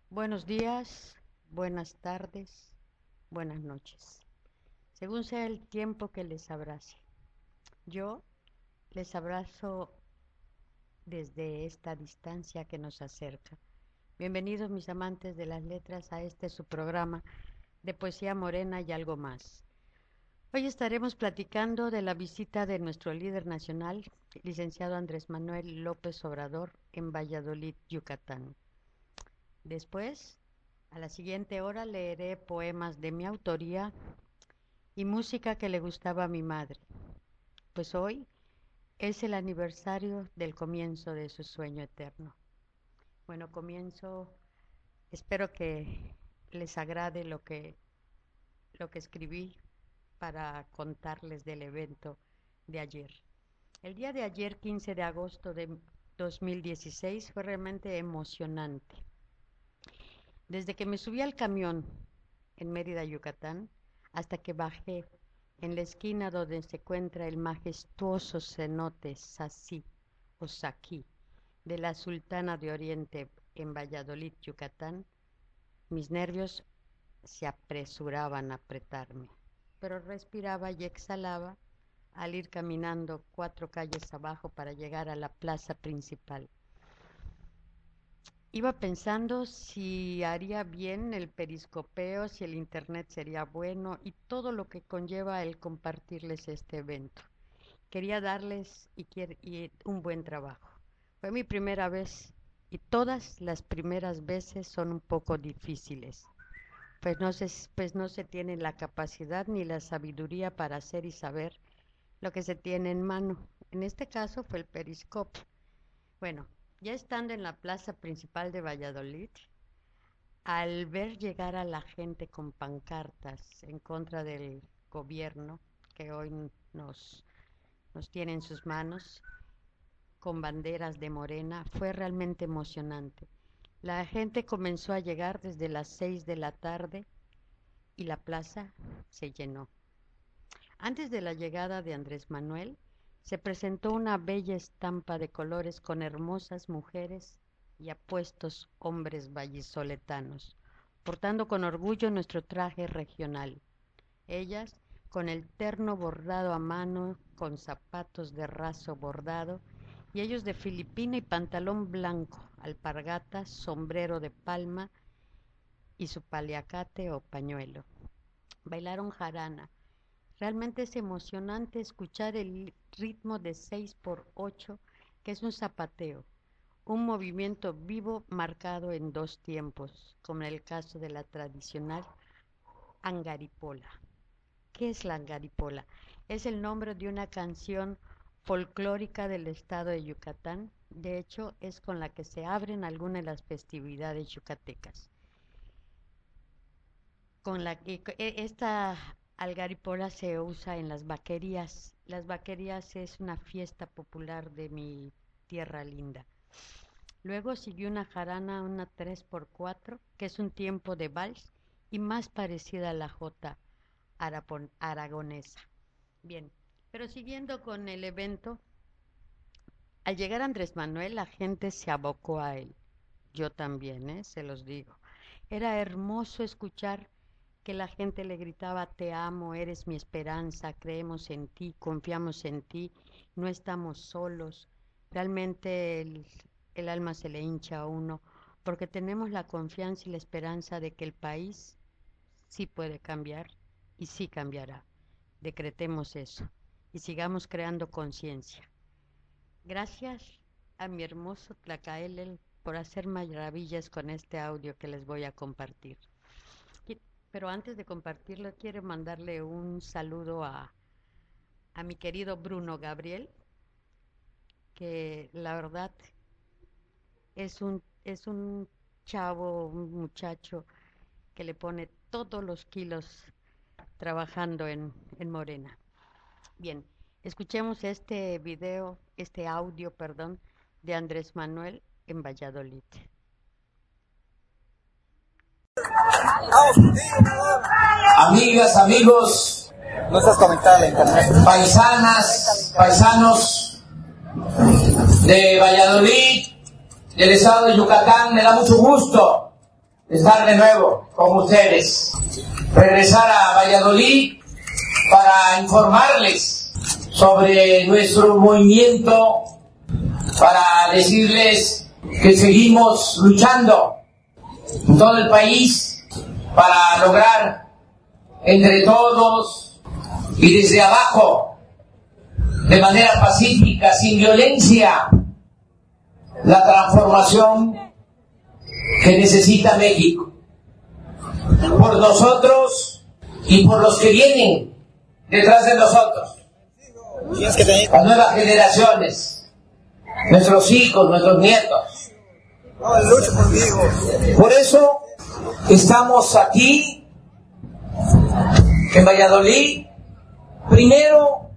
Buenos días, buenas tardes, buenas noches, según sea el tiempo que les abrace. Yo les abrazo desde esta distancia que nos acerca. Bienvenidos mis amantes de las letras a este su programa de poesía morena y algo más. Hoy estaremos platicando de la visita de nuestro líder nacional, licenciado Andrés Manuel López Obrador, en Valladolid, Yucatán. Después, a la siguiente hora, leeré poemas de mi autoría y música que le gustaba a mi madre, pues hoy es el aniversario del comienzo de su sueño eterno. Bueno, espero que les agrade lo que escribí para contarles del evento de ayer. El día de ayer, 15 de agosto de 2016, fue realmente emocionante. Desde que me subí al camión en Mérida, Yucatán, hasta que bajé en la esquina donde se encuentra el majestuoso cenote Sací o Saquí de la Sultana de Oriente en Valladolid, Yucatán, mis nervios se apresuraban a apretarme, pero respiraba y exhalaba al ir caminando 4 calles abajo para llegar a la plaza principal. Iba pensando si haría bien el periscopeo, si el internet sería bueno y todo lo que conlleva el compartirles este evento. Quería darles un buen trabajo. Fue mi primera vez y todas las primeras veces son un poco difíciles, pues no se tiene la capacidad ni la sabiduría para hacer y saber lo que se tiene en mano. En este caso fue el periscopio. Bueno, ya estando en la plaza principal de Valladolid, al ver llegar a la gente con pancartas en contra del gobierno que hoy nos tiene en sus manos, con banderas de Morena, fue realmente emocionante. La gente comenzó a llegar desde las 6 de la tarde y la plaza se llenó. Antes de la llegada de Andrés Manuel, se presentó una bella estampa de colores con hermosas mujeres y apuestos hombres vallisoletanos, portando con orgullo nuestro traje regional. Ellas, con el terno bordado a mano, con zapatos de raso bordado, y ellos de filipina y pantalón blanco, alpargatas, sombrero de palma y su paliacate o pañuelo. Bailaron jarana. Realmente es emocionante escuchar el ritmo de 6x8, que es un zapateo, un movimiento vivo marcado en 2 tiempos, como en el caso de la tradicional angaripola. ¿Qué es la angaripola? Es el nombre de una canción folclórica del estado de Yucatán. De hecho, es con la que se abren algunas de las festividades yucatecas. Esta algaripola se usa en las vaquerías. Las vaquerías es una fiesta popular de mi tierra linda. Luego siguió una jarana, una 3x4, que es un tiempo de vals y más parecida a la jota aragonesa. Bien, pero siguiendo con el evento, al llegar Andrés Manuel, la gente se abocó a él. Yo también, se los digo. Era hermoso escuchar que la gente le gritaba: te amo, eres mi esperanza, creemos en ti, confiamos en ti, no estamos solos. Realmente el alma se le hincha a uno porque tenemos la confianza y la esperanza de que el país sí puede cambiar y sí cambiará. Decretemos eso y sigamos creando conciencia. Gracias a mi hermoso Tlacaelel por hacer maravillas con este audio que les voy a compartir. Pero antes de compartirlo, quiero mandarle un saludo a mi querido Bruno Gabriel, que la verdad es un chavo, un muchacho que le pone todos los kilos trabajando en Morena. Bien, escuchemos este audio, de Andrés Manuel en Valladolid. Amigas, amigos, no estás conectada a la internet. Paisanas, paisanos de Valladolid, del estado de Yucatán, me da mucho gusto estar de nuevo con ustedes, regresar a Valladolid para informarles sobre nuestro movimiento, para decirles que seguimos luchando en todo el país para lograr entre todos y desde abajo, de manera pacífica, sin violencia, la transformación que necesita México, por nosotros y por los que vienen detrás de nosotros, las nuevas generaciones, nuestros hijos, nuestros nietos. Por eso estamos aquí en Valladolid, primero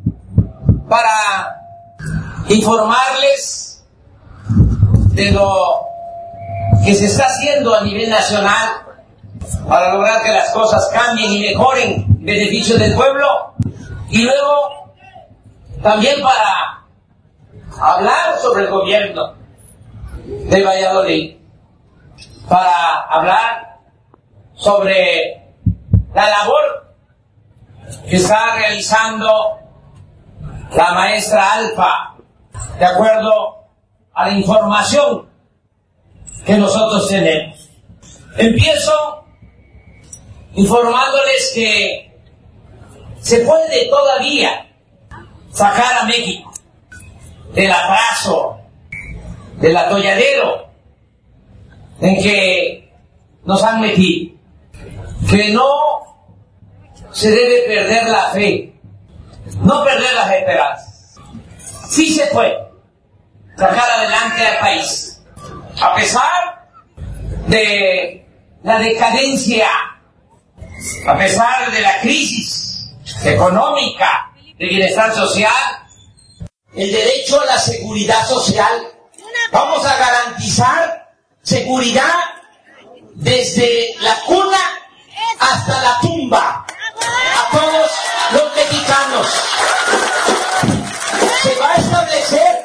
para informarles de lo que se está haciendo a nivel nacional para lograr que las cosas cambien y mejoren en beneficio del pueblo, y luego también para hablar sobre el gobierno de Valladolid, para hablar sobre la labor que está realizando la maestra Alfa, de acuerdo a la información que nosotros tenemos. Empiezo informándoles que se puede todavía sacar a México del atraso, del atolladero en que nos han metido, que no se debe perder la fe, no perder las esperanzas. Sí se puede sacar adelante al país, a pesar de la decadencia, a pesar de la crisis económica, de bienestar social, el derecho a la seguridad social. Vamos a garantizar seguridad desde la cuna hasta la tumba a todos los mexicanos. Se va a establecer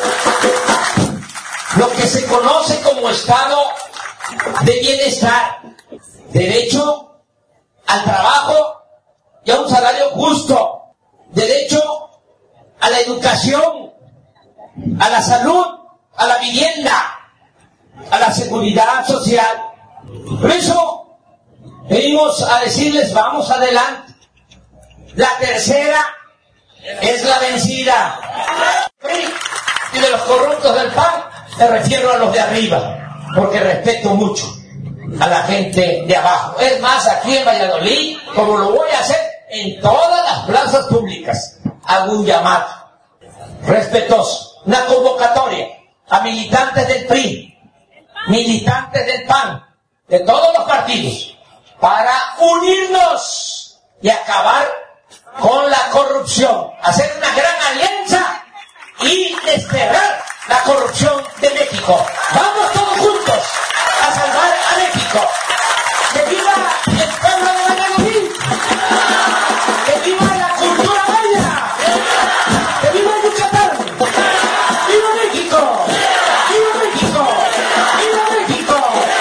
lo que se conoce como estado de bienestar, derecho al trabajo y a un salario justo, derecho a la educación, a la salud, a la vivienda, a la seguridad social. Por eso venimos a decirles, vamos adelante. La tercera es la vencida. Y de los corruptos del PAN me refiero a los de arriba, porque respeto mucho a la gente de abajo. Es más, aquí en Valladolid, como lo voy a hacer en todas las plazas públicas, hago un llamado respetuoso, una convocatoria a militantes del PRI, militantes del PAN, de todos los partidos, para unirnos y acabar con la corrupción, hacer una gran alianza y desterrar la corrupción de México. Vamos todos juntos a salvar a México. ¡Que viva el pueblo de Valladolid! ¡Que viva la cultura maya! ¡Que viva Yucatán! ¡Viva México! ¡Viva México! ¡Viva México!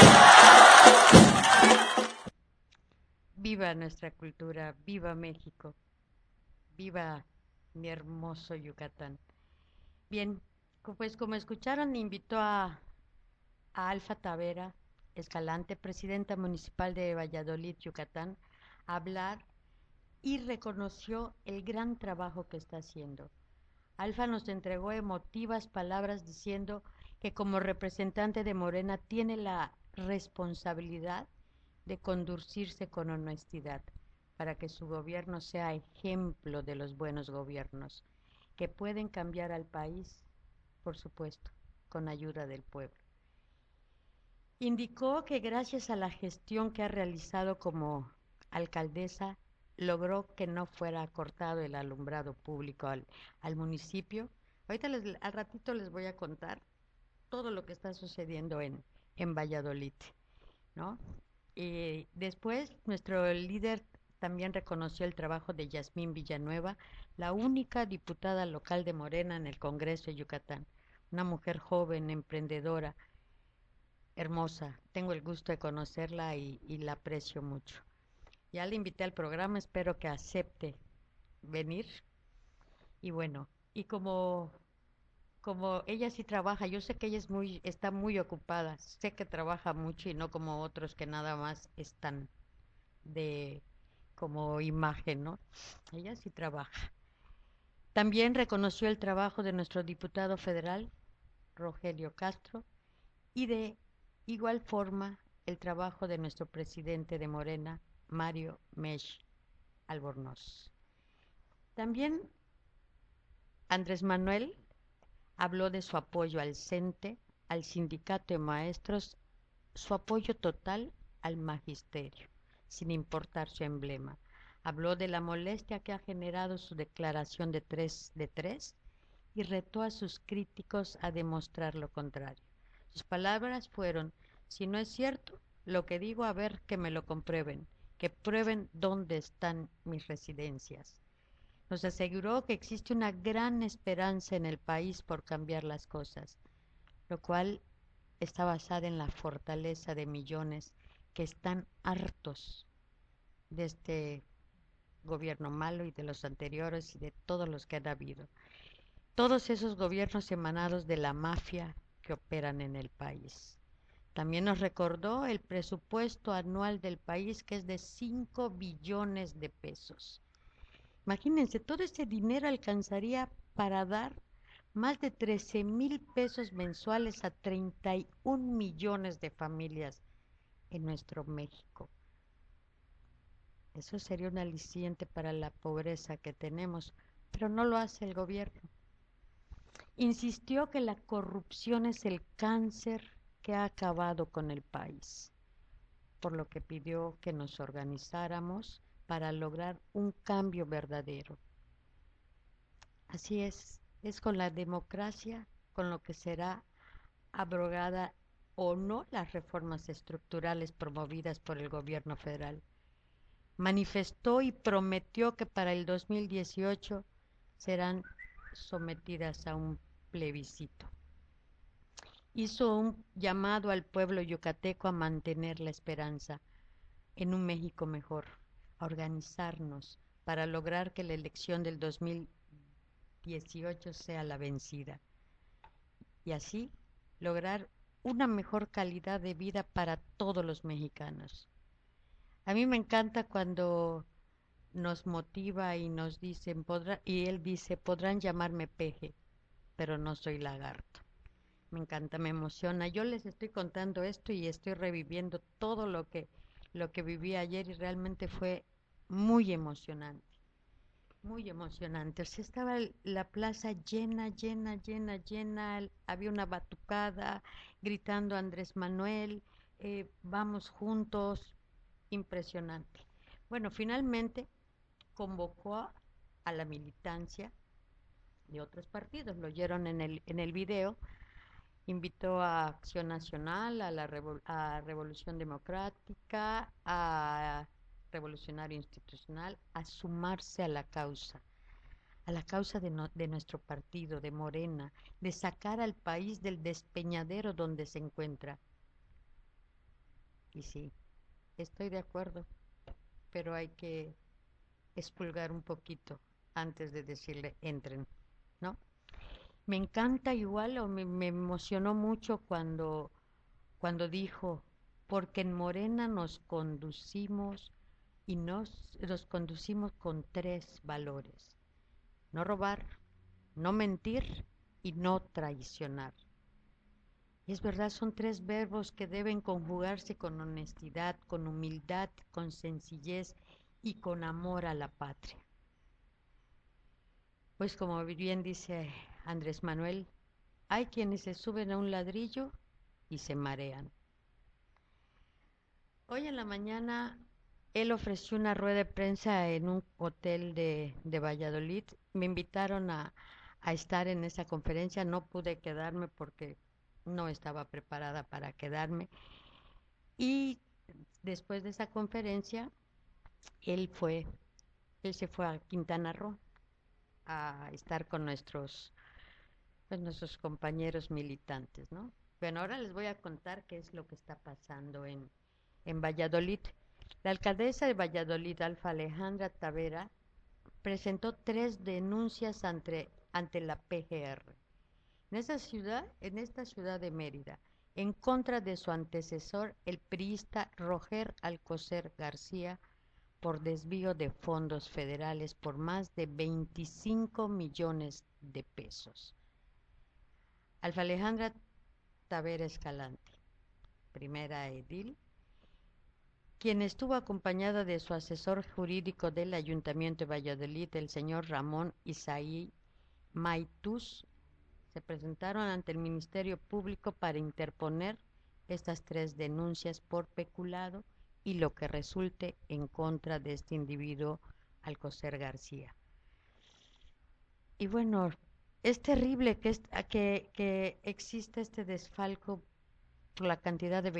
Viva nuestra cultura, viva México, viva mi hermoso Yucatán. Bien, pues como escucharon, invitó a Alfa Tavera Escalante, presidenta municipal de Valladolid, Yucatán, a hablar y reconoció el gran trabajo que está haciendo. Alfa nos entregó emotivas palabras diciendo que como representante de Morena tiene la responsabilidad de conducirse con honestidad para que su gobierno sea ejemplo de los buenos gobiernos que pueden cambiar al país, por supuesto, con ayuda del pueblo. Indicó que gracias a la gestión que ha realizado como alcaldesa, logró que no fuera cortado el alumbrado público al municipio. Ahorita al ratito les voy a contar todo lo que está sucediendo en Valladolid, ¿no? Después, nuestro líder también reconoció el trabajo de Yasmín Villanueva, la única diputada local de Morena en el Congreso de Yucatán, una mujer joven, emprendedora, hermosa. Tengo el gusto de conocerla y la aprecio mucho. Ya la invité al programa, espero que acepte venir. Y bueno, y como ella sí trabaja, yo sé que ella está muy ocupada, sé que trabaja mucho y no como otros que nada más están de como imagen, ¿no? Ella sí trabaja. También reconoció el trabajo de nuestro diputado federal, Rogelio Castro, y de igual forma el trabajo de nuestro presidente de Morena, Mario Mesh Albornoz. También Andrés Manuel habló de su apoyo al CENTE, al sindicato de maestros, su apoyo total al magisterio, sin importar su emblema. Habló de la molestia que ha generado su declaración de 3 de 3 y retó a sus críticos a demostrar lo contrario. Sus palabras fueron: si no es cierto lo que digo, a ver que me lo comprueben, que prueben dónde están mis residencias. Nos aseguró que existe una gran esperanza en el país por cambiar las cosas, lo cual está basada en la fortaleza de millones que están hartos de este gobierno malo y de los anteriores y de todos los que han habido. Todos esos gobiernos emanados de la mafia que operan en el país. También nos recordó el presupuesto anual del país, que es de 5 billones de pesos. Imagínense, todo ese dinero alcanzaría para dar más de 13,000 pesos mensuales a 31 millones de familias en nuestro México. Eso sería un aliciente para la pobreza que tenemos, pero no lo hace el gobierno. Insistió que la corrupción es el cáncer que ha acabado con el país, por lo que pidió que nos organizáramos para lograr un cambio verdadero. Así es con la democracia con lo que será abrogada o no las reformas estructurales promovidas por el gobierno federal. Manifestó y prometió que para el 2018 serán sometidas a un plebiscito. Hizo un llamado al pueblo yucateco a mantener la esperanza en un México mejor, a organizarnos para lograr que la elección del 2018 sea la vencida y así lograr una mejor calidad de vida para todos los mexicanos. A mí me encanta cuando nos motiva y nos dicen, y él dice, podrán llamarme peje, pero no soy lagarto. Me encanta, me emociona. Yo les estoy contando esto y estoy reviviendo todo lo que viví ayer y realmente fue muy emocionante. Muy emocionante. O sea, estaba la plaza llena, llena, llena, llena. Había una batucada gritando Andrés Manuel, vamos juntos. Impresionante. Bueno, finalmente convocó a la militancia de otros partidos. Lo oyeron en el video. Invitó a Acción Nacional, a Revolución Democrática, a Revolucionario Institucional, a sumarse a la causa de nuestro partido, de Morena, de sacar al país del despeñadero donde se encuentra. Y sí, estoy de acuerdo, pero hay que expulgar un poquito antes de decirle entren, ¿no? Me encanta igual o me emocionó mucho cuando dijo, porque en Morena nos conducimos y nos conducimos con 3 valores: no robar, no mentir y no traicionar. Y es verdad, son 3 verbos que deben conjugarse con honestidad, con humildad, con sencillez y con amor a la patria. Pues como bien dice Andrés Manuel, hay quienes se suben a un ladrillo y se marean. Hoy en la mañana él ofreció una rueda de prensa en un hotel de Valladolid. Me invitaron a estar en esa conferencia. No pude quedarme porque no estaba preparada para quedarme. Y después de esa conferencia, él se fue a Quintana Roo a estar con nuestros compañeros militantes, ¿no? Bueno, ahora les voy a contar qué es lo que está pasando en Valladolid. La alcaldesa de Valladolid, Alfa Alejandra Tavera, presentó 3 denuncias ante la PGR. En esta ciudad de Mérida, en contra de su antecesor, el priista Roger Alcocer García, por desvío de fondos federales por más de 25 millones de pesos. Alfa Alejandra Tavera Escalante, primera edil, quien estuvo acompañada de su asesor jurídico del Ayuntamiento de Valladolid, el señor Ramón Isaí Maitús, se presentaron ante el Ministerio Público para interponer estas 3 denuncias por peculado y lo que resulte en contra de este individuo, Alcocer García. Y bueno, es terrible que exista este desfalco por la cantidad de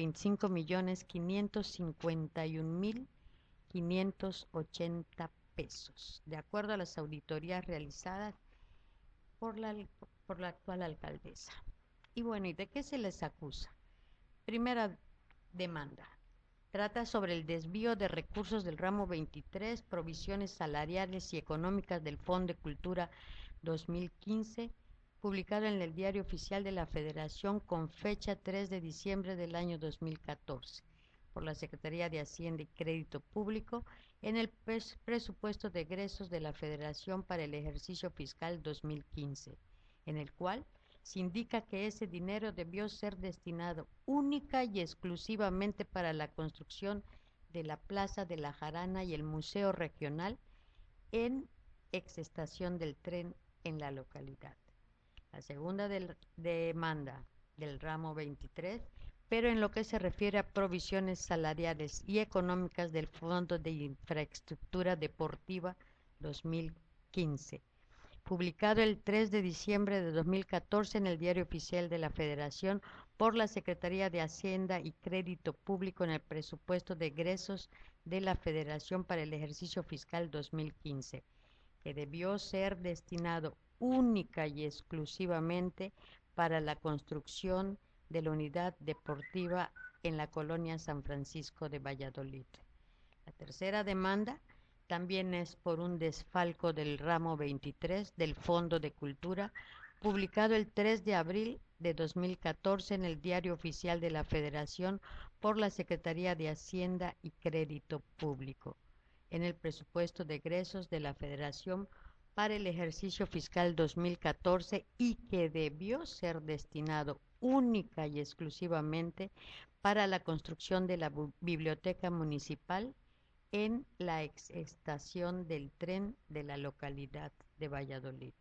25.551.580 pesos, de acuerdo a las auditorías realizadas por la actual alcaldesa. Y bueno, ¿y de qué se les acusa? Primera demanda. Trata sobre el desvío de recursos del ramo 23, provisiones salariales y económicas del Fondo de Cultura 2015, publicado en el Diario Oficial de la Federación con fecha 3 de diciembre del año 2014, por la Secretaría de Hacienda y Crédito Público, en el presupuesto de egresos de la Federación para el ejercicio fiscal 2015, en el cual se indica que ese dinero debió ser destinado única y exclusivamente para la construcción de la Plaza de la Jarana y el Museo Regional en exestación del tren en la localidad. La segunda demanda del ramo 23, pero en lo que se refiere a provisiones salariales y económicas del Fondo de Infraestructura Deportiva 2015, publicado el 3 de diciembre de 2014 en el Diario Oficial de la Federación por la Secretaría de Hacienda y Crédito Público en el presupuesto de egresos de la Federación para el ejercicio fiscal 2015, que debió ser destinado única y exclusivamente para la construcción de la unidad deportiva en la colonia San Francisco de Valladolid. La tercera demanda también es por un desfalco del ramo 23 del Fondo de Cultura, publicado el 3 de abril de 2014 en el Diario Oficial de la Federación por la Secretaría de Hacienda y Crédito Público, en el presupuesto de egresos de la Federación para el ejercicio fiscal 2014 y que debió ser destinado única y exclusivamente para la construcción de la biblioteca municipal en la exestación del tren de la localidad de Valladolid.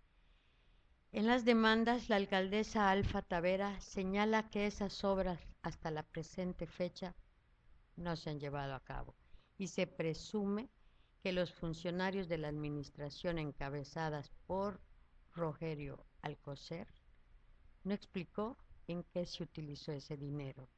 En las demandas, la alcaldesa Alfa Tavera señala que esas obras hasta la presente fecha no se han llevado a cabo y se presume que los funcionarios de la administración encabezadas por Rogerio Alcocer no explicó en qué se utilizó ese dinero.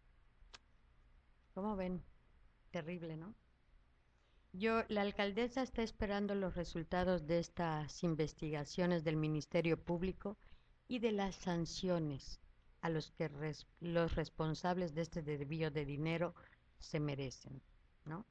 ¿Cómo ven? Terrible, ¿no? La alcaldesa está esperando los resultados de estas investigaciones del Ministerio Público y de las sanciones a los que los responsables de este desvío de dinero se merecen, ¿no?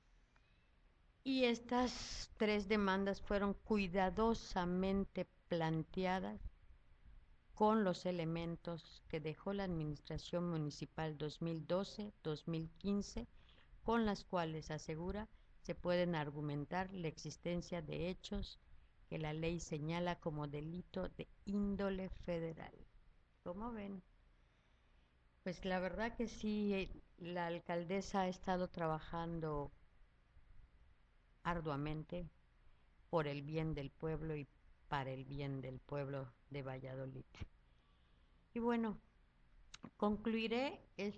Y estas 3 demandas fueron cuidadosamente planteadas con los elementos que dejó la Administración Municipal 2012-2015, con las cuales asegura se pueden argumentar la existencia de hechos que la ley señala como delito de índole federal. ¿Cómo ven? Pues la verdad que sí, la alcaldesa ha estado trabajando arduamente por el bien del pueblo y para el bien del pueblo de Valladolid. Y bueno, concluiré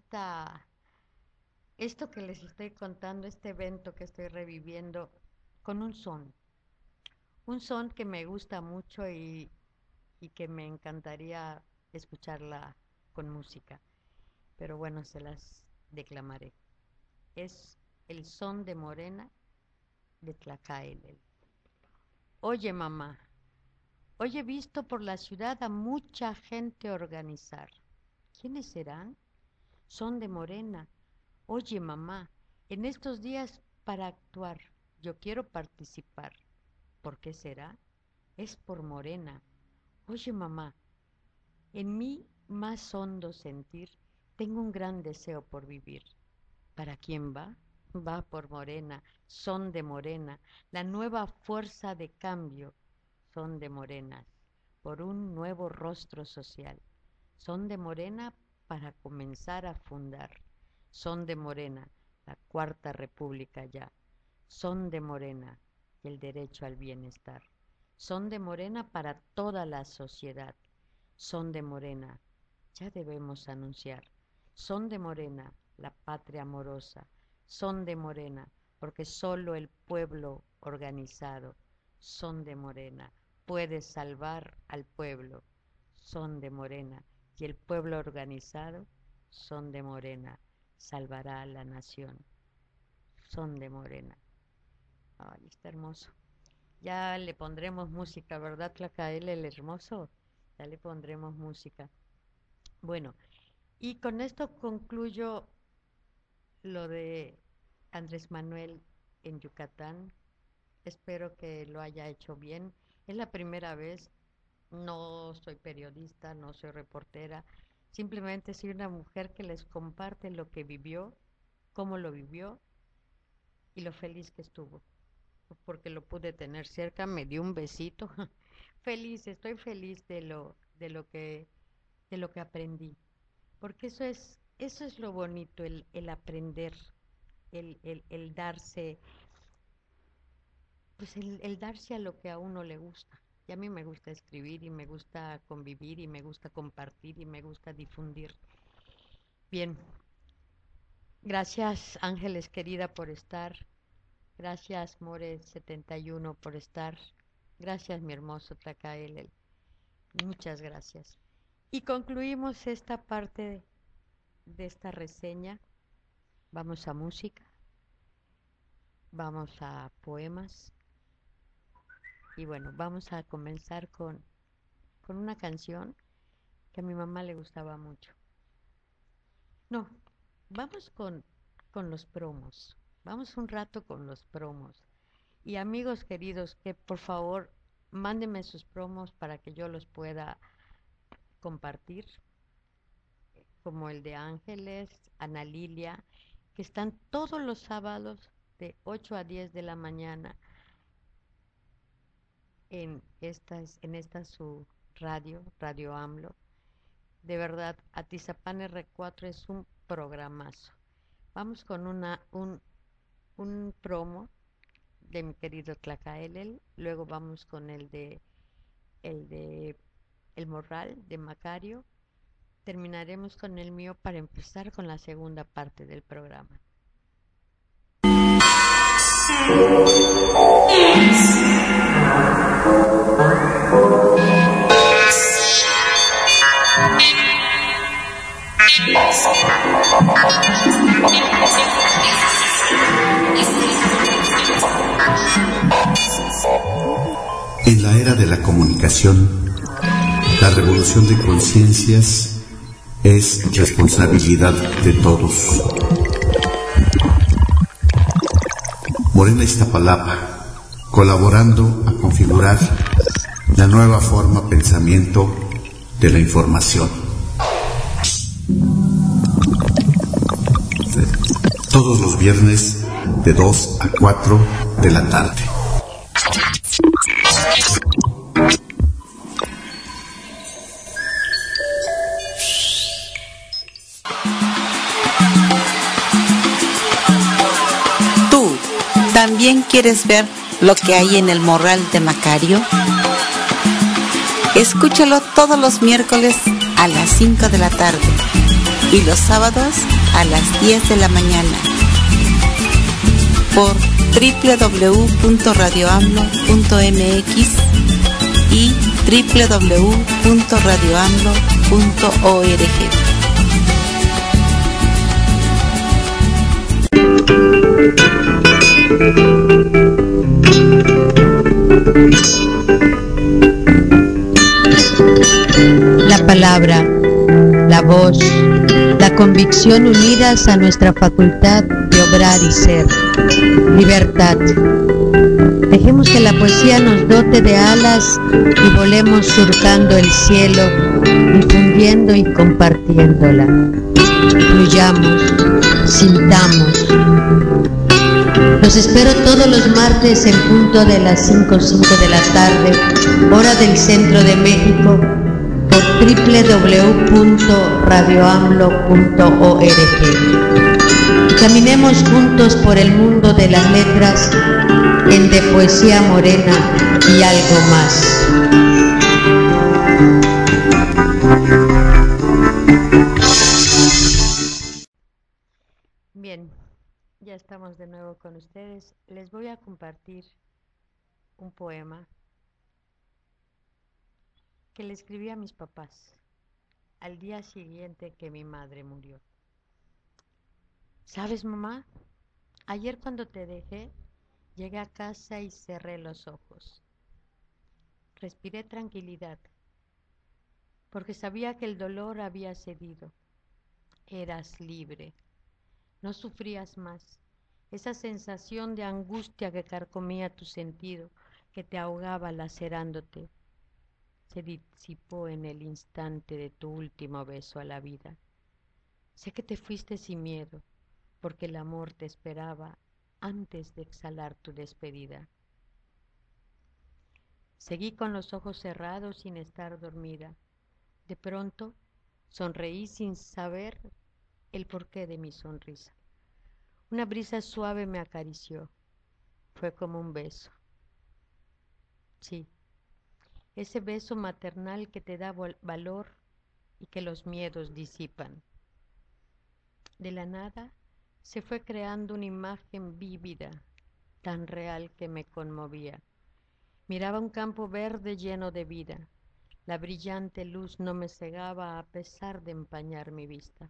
esto que les estoy contando, este evento que estoy reviviendo, con un son que me gusta mucho y que me encantaría escucharla con música, pero bueno, se las declamaré. Es el son de Morena de Tlacaelel. Oye, mamá, hoy he visto por la ciudad a mucha gente organizar. ¿Quiénes serán? Son de Morena. Oye, mamá, en estos días para actuar, yo quiero participar. ¿Por qué será? Es por Morena. Oye, mamá, en mi más hondo sentir tengo un gran deseo por vivir. ¿Para quién va? Va por Morena, son de Morena, la nueva fuerza de cambio, son de Morena, por un nuevo rostro social. Son de Morena para comenzar a fundar. Son de Morena, la Cuarta República ya. Son de Morena, y el derecho al bienestar. Son de Morena para toda la sociedad. Son de Morena, ya debemos anunciar. Son de Morena, la patria amorosa. Son de Morena, porque solo el pueblo organizado, son de Morena, puede salvar al pueblo. Son de Morena, y el pueblo organizado, son de Morena, salvará a la nación. Son de Morena. Ay, está hermoso. Ya le pondremos música, ¿verdad, Tlacael, el hermoso? Ya le pondremos música. Bueno, y con esto concluyo lo de Andrés Manuel en Yucatán. Espero que lo haya hecho bien. Es la primera vez, no soy periodista, no soy reportera, simplemente soy una mujer que les comparte lo que vivió, cómo lo vivió y lo feliz que estuvo, porque lo pude tener cerca, me dio un besito. Feliz, estoy feliz de lo que aprendí, porque eso es lo bonito, el aprender, el darse, pues el darse a lo que a uno le gusta. Y a mí me gusta escribir y me gusta convivir y me gusta compartir y me gusta difundir. Bien, gracias Ángeles querida por estar, gracias More71 por estar, gracias mi hermoso Tlacael, muchas gracias. Y concluimos esta parte de esta reseña. Vamos a música, vamos a poemas y bueno, vamos a comenzar con una canción que a mi mamá le gustaba mucho. No, vamos con los promos, vamos un rato con los promos. Y amigos queridos, que por favor mándenme sus promos para que yo los pueda compartir, como el de Ángeles, Ana Lilia, que están todos los sábados de 8 a 10 de la mañana en esta su Radio AMLO. De verdad, Atizapán R4 es un programazo. Vamos con un promo de mi querido Tlacael, luego vamos con el de El Morral de Macario, terminaremos con el mío para empezar con la segunda parte del programa. En la era de la comunicación, la revolución de conciencias es responsabilidad de todos. Morena Iztapalapa, colaborando a configurar la nueva forma pensamiento de la información. Todos los viernes de 2 a 4 de la tarde. ¿Tú también quieres ver lo que hay en el Morral de Macario? Escúchalo todos los miércoles a las 5 de la tarde y los sábados a las 10 de la mañana por www.radioamlo.mx y www.radioamlo.org. La palabra, la voz, la convicción unidas a nuestra facultad de obrar y ser. Libertad. Dejemos que la poesía nos dote de alas y volemos surcando el cielo, difundiendo y compartiéndola. Fluyamos, sintamos. Los espero todos los martes en punto de las 5:05 de la tarde, hora del centro de México, por www.radioamlo.org. Y caminemos juntos por el mundo de las letras en De Poesía Morena y algo más. Bien, ya estamos de nuevo con ustedes. Les voy a compartir un poema que le escribí a mis papás al día siguiente que mi madre murió. ¿Sabes, mamá? Ayer cuando te dejé, llegué a casa y cerré los ojos. Respiré tranquilidad, porque sabía que el dolor había cedido. Eras libre. No sufrías más. Esa sensación de angustia que carcomía tu sentido, que te ahogaba lacerándote, se disipó en el instante de tu último beso a la vida. Sé que te fuiste sin miedo, porque el amor te esperaba antes de exhalar tu despedida. Seguí con los ojos cerrados sin estar dormida. De pronto, sonreí sin saber el porqué de mi sonrisa. Una brisa suave me acarició. Fue como un beso. Sí, ese beso maternal que te da valor y que los miedos disipan. De la nada se fue creando una imagen vívida, tan real que me conmovía. Miraba un campo verde lleno de vida. La brillante luz no me cegaba a pesar de empañar mi vista.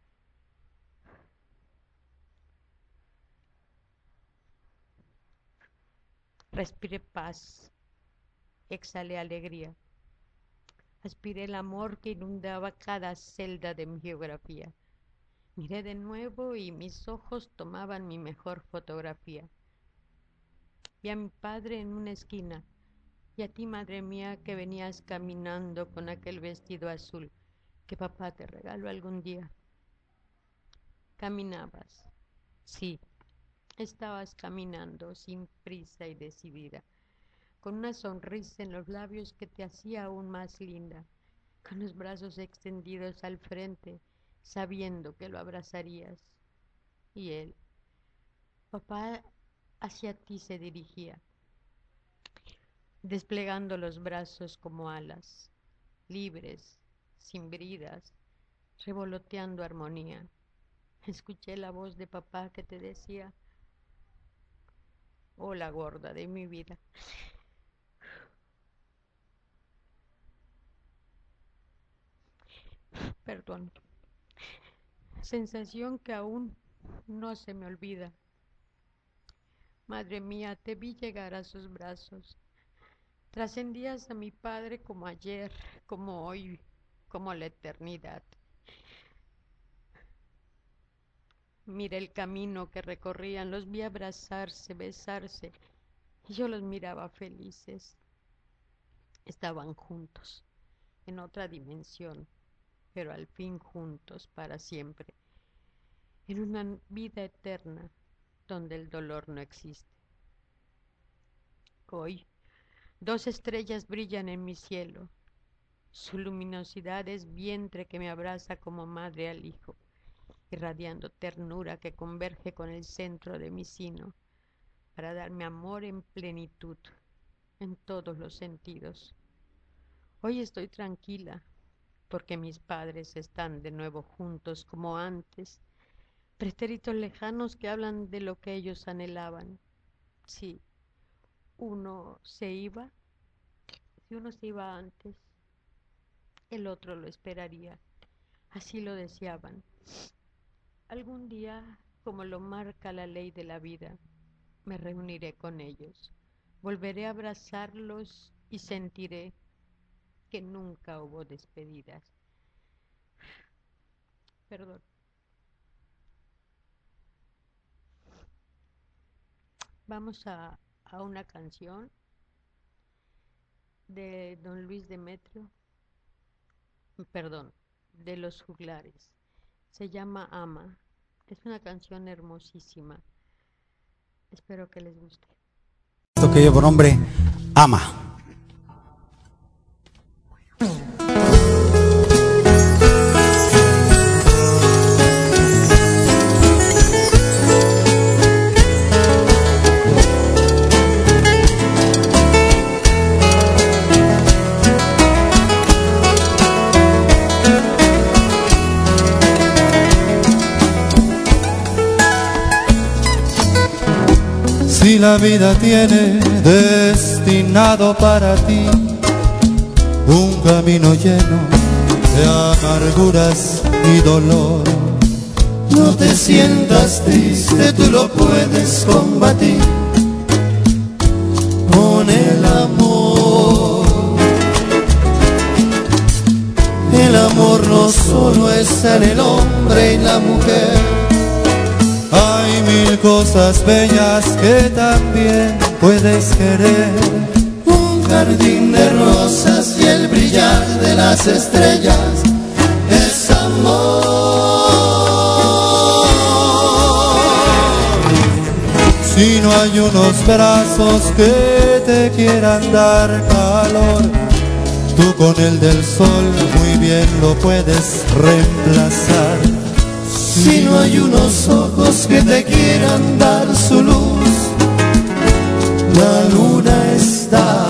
Respiré paz, exhalé alegría. Aspiré el amor que inundaba cada celda de mi geografía. Miré de nuevo y mis ojos tomaban mi mejor fotografía. Vi a mi padre en una esquina y a ti, madre mía, que venías caminando con aquel vestido azul que papá te regaló algún día. Caminabas, sí, estabas caminando sin prisa y decidida, con una sonrisa en los labios que te hacía aún más linda, con los brazos extendidos al frente, sabiendo que lo abrazarías. Y él, papá, hacia ti se dirigía, desplegando los brazos como alas, libres, sin bridas, revoloteando armonía. Escuché la voz de papá que te decía: hola, gorda de mi vida. Perdón. Sensación que aún no se me olvida. Madre mía, te vi llegar a sus brazos. Trascendías a mi padre como ayer, como hoy, como la eternidad. Miré el camino que recorrían, los vi abrazarse, besarse, y yo los miraba felices. Estaban juntos, en otra dimensión, pero al fin juntos para siempre, en una vida eterna donde el dolor no existe. Hoy, 2 estrellas brillan en mi cielo. Su luminosidad es vientre que me abraza como madre al hijo, irradiando ternura que converge con el centro de mi sino, para darme amor en plenitud, en todos los sentidos. Hoy estoy tranquila, porque mis padres están de nuevo juntos como antes, pretéritos lejanos que hablan de lo que ellos anhelaban. Sí, uno se iba, si uno se iba antes, el otro lo esperaría. Así lo deseaban. Algún día, como lo marca la ley de la vida, me reuniré con ellos. Volveré a abrazarlos y sentiré que nunca hubo despedidas. Perdón. Vamos a una canción de don Luis Demetrio, perdón, de Los Juglares. Se llama Ama. Es una canción hermosísima. Espero que les guste. Esto que lleva por nombre Ama. Si la vida tiene destinado para ti un camino lleno de amarguras y dolor, no te sientas triste, tú lo puedes combatir con el amor. El amor no solo está en el hombre y la mujer, hay mil cosas bellas que también puedes querer. Un jardín de rosas y el brillar de las estrellas es amor. Si no hay unos brazos que te quieran dar calor, tú con el del sol muy bien lo puedes reemplazar. Si no hay unos ojos que te quieran dar su luz, la luna está.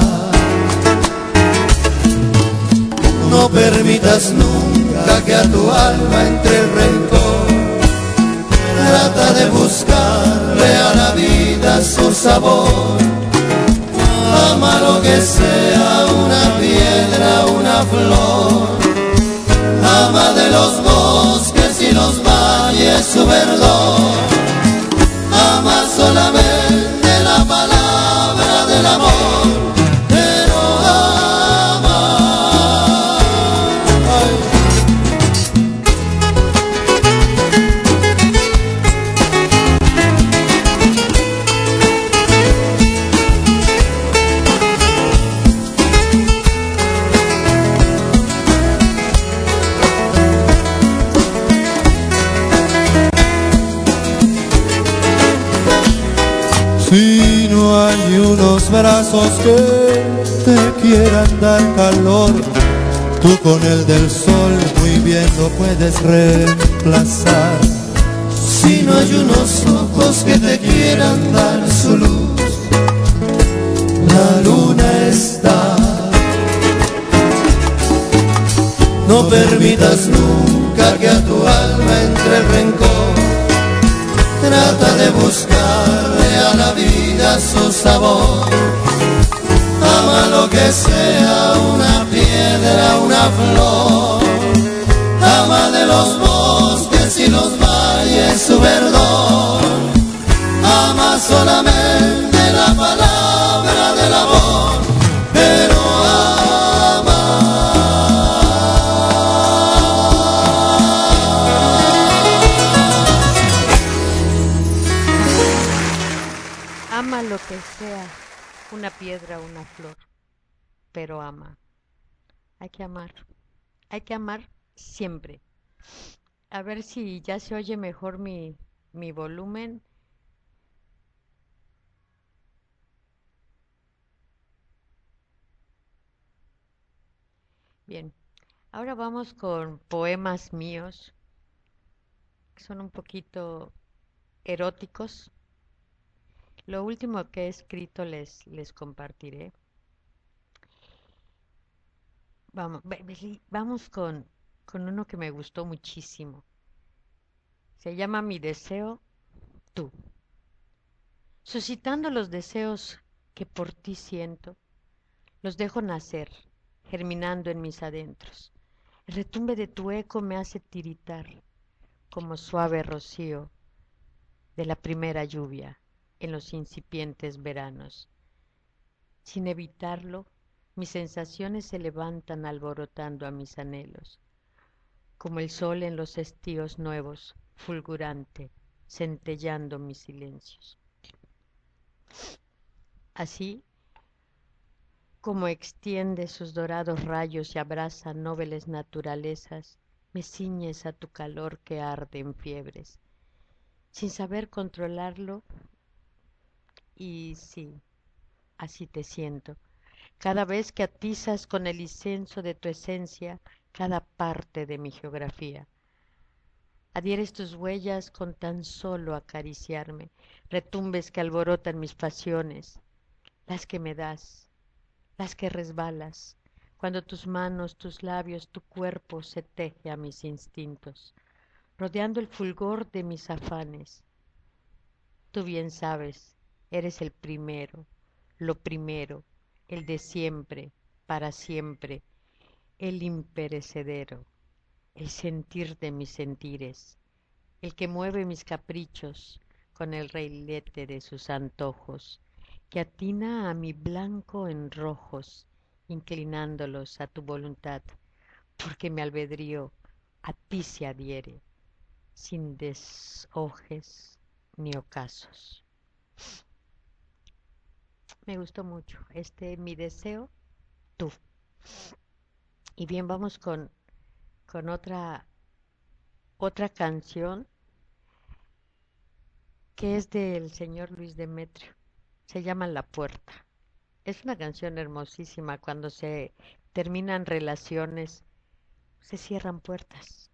No permitas nunca que a tu alma entre el rencor. Trata de buscarle a la vida su sabor. Ama lo que sea, una piedra, una flor. Ama de los bosques y los valles su verdor. Ama solamente la palabra del amor, pero ama. Ay. Si no hay unos brazos que te quieran dar calor, tú con el del sol muy bien lo puedes reemplazar. Si no hay unos ojos que te quieran dar su luz, la luna está. No permitas nunca que a tu alma entre el rencor. Trata de buscarle a la vida su sabor. Ama lo que sea, una piedra, una flor. Ama de los bosques y los valles su verdor. Ama solamente la palabra del amor, pero ama. Ama lo que sea, una piedra, una flor, pero ama. Hay que amar siempre. A ver si ya se oye mejor mi volumen. Bien, ahora vamos con poemas míos, que son un poquito eróticos. Lo último que he escrito les compartiré. Vamos con uno que me gustó muchísimo. Se llama Mi deseo, tú. Suscitando los deseos que por ti siento, los dejo nacer, germinando en mis adentros. El retumbe de tu eco me hace tiritar, como suave rocío de la primera lluvia en los incipientes veranos. Sin evitarlo, mis sensaciones se levantan alborotando a mis anhelos. como el sol en los estíos nuevos, fulgurante, centellando mis silencios. Así como extiende sus dorados rayos y abraza nobles naturalezas, me ciñes a tu calor que arde en fiebres, sin saber controlarlo, y sí, así te siento. Cada vez que atizas con el incienso de tu esencia cada parte de mi geografía. Adhieres tus huellas con tan solo acariciarme, retumbes que alborotan mis pasiones, las que me das, las que resbalas, cuando tus manos, tus labios, tu cuerpo se teje a mis instintos, rodeando el fulgor de mis afanes. Tú bien sabes, eres el primero, lo primero, el de siempre, para siempre, el imperecedero, el sentir de mis sentires, el que mueve mis caprichos con el reilete de sus antojos, que atina a mi blanco en rojos, inclinándolos a tu voluntad, porque mi albedrío a ti se adhiere, sin desojes ni ocasos. Me gustó mucho mi deseo, tú. Y bien, vamos con otra canción que es del señor Luis Demetrio. Se llama La Puerta. Es una canción hermosísima. Cuando se terminan relaciones, se cierran puertas.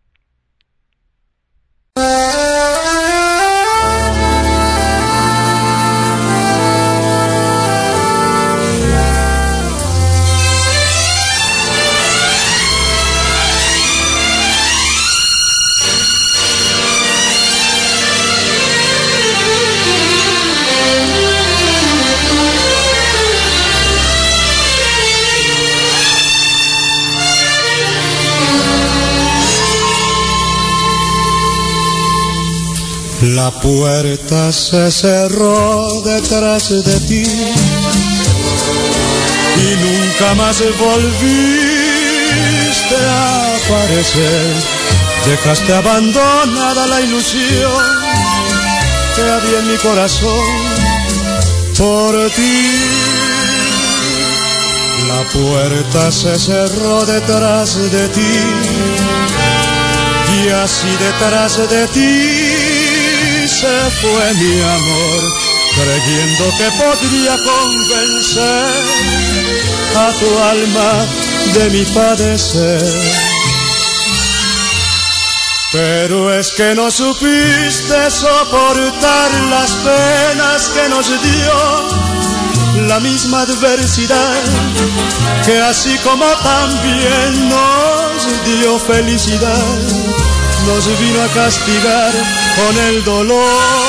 La puerta se cerró detrás de ti y nunca más volviste a aparecer. Dejaste abandonada la ilusión que había en mi corazón por ti. La puerta se cerró detrás de ti y así detrás de ti se fue mi amor, creyendo que podría convencer a tu alma de mi padecer. Pero es que no supiste soportar las penas que nos dio la misma adversidad, que así como también nos dio felicidad, nos vino a castigar con el dolor.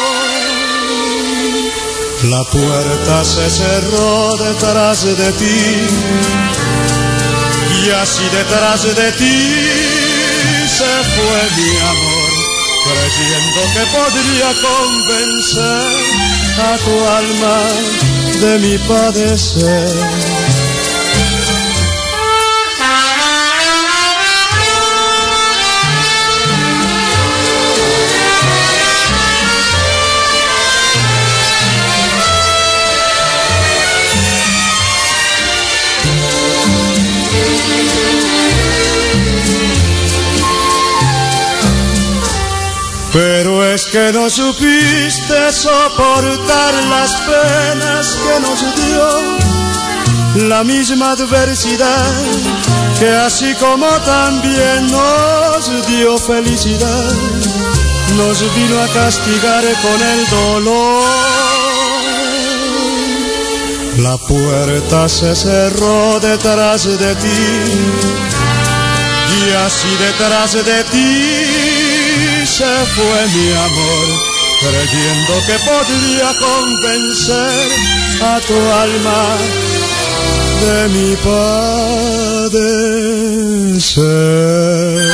La puerta se cerró detrás de ti y así detrás de ti se fue mi amor, creyendo que podría convencer a tu alma de mi padecer. Pero es que no supiste soportar las penas que nos dio la misma adversidad, que así como también nos dio felicidad, nos vino a castigar con el dolor. La puerta se cerró detrás de ti y así detrás de ti se fue mi amor, creyendo que podría convencer a tu alma de mi padecer.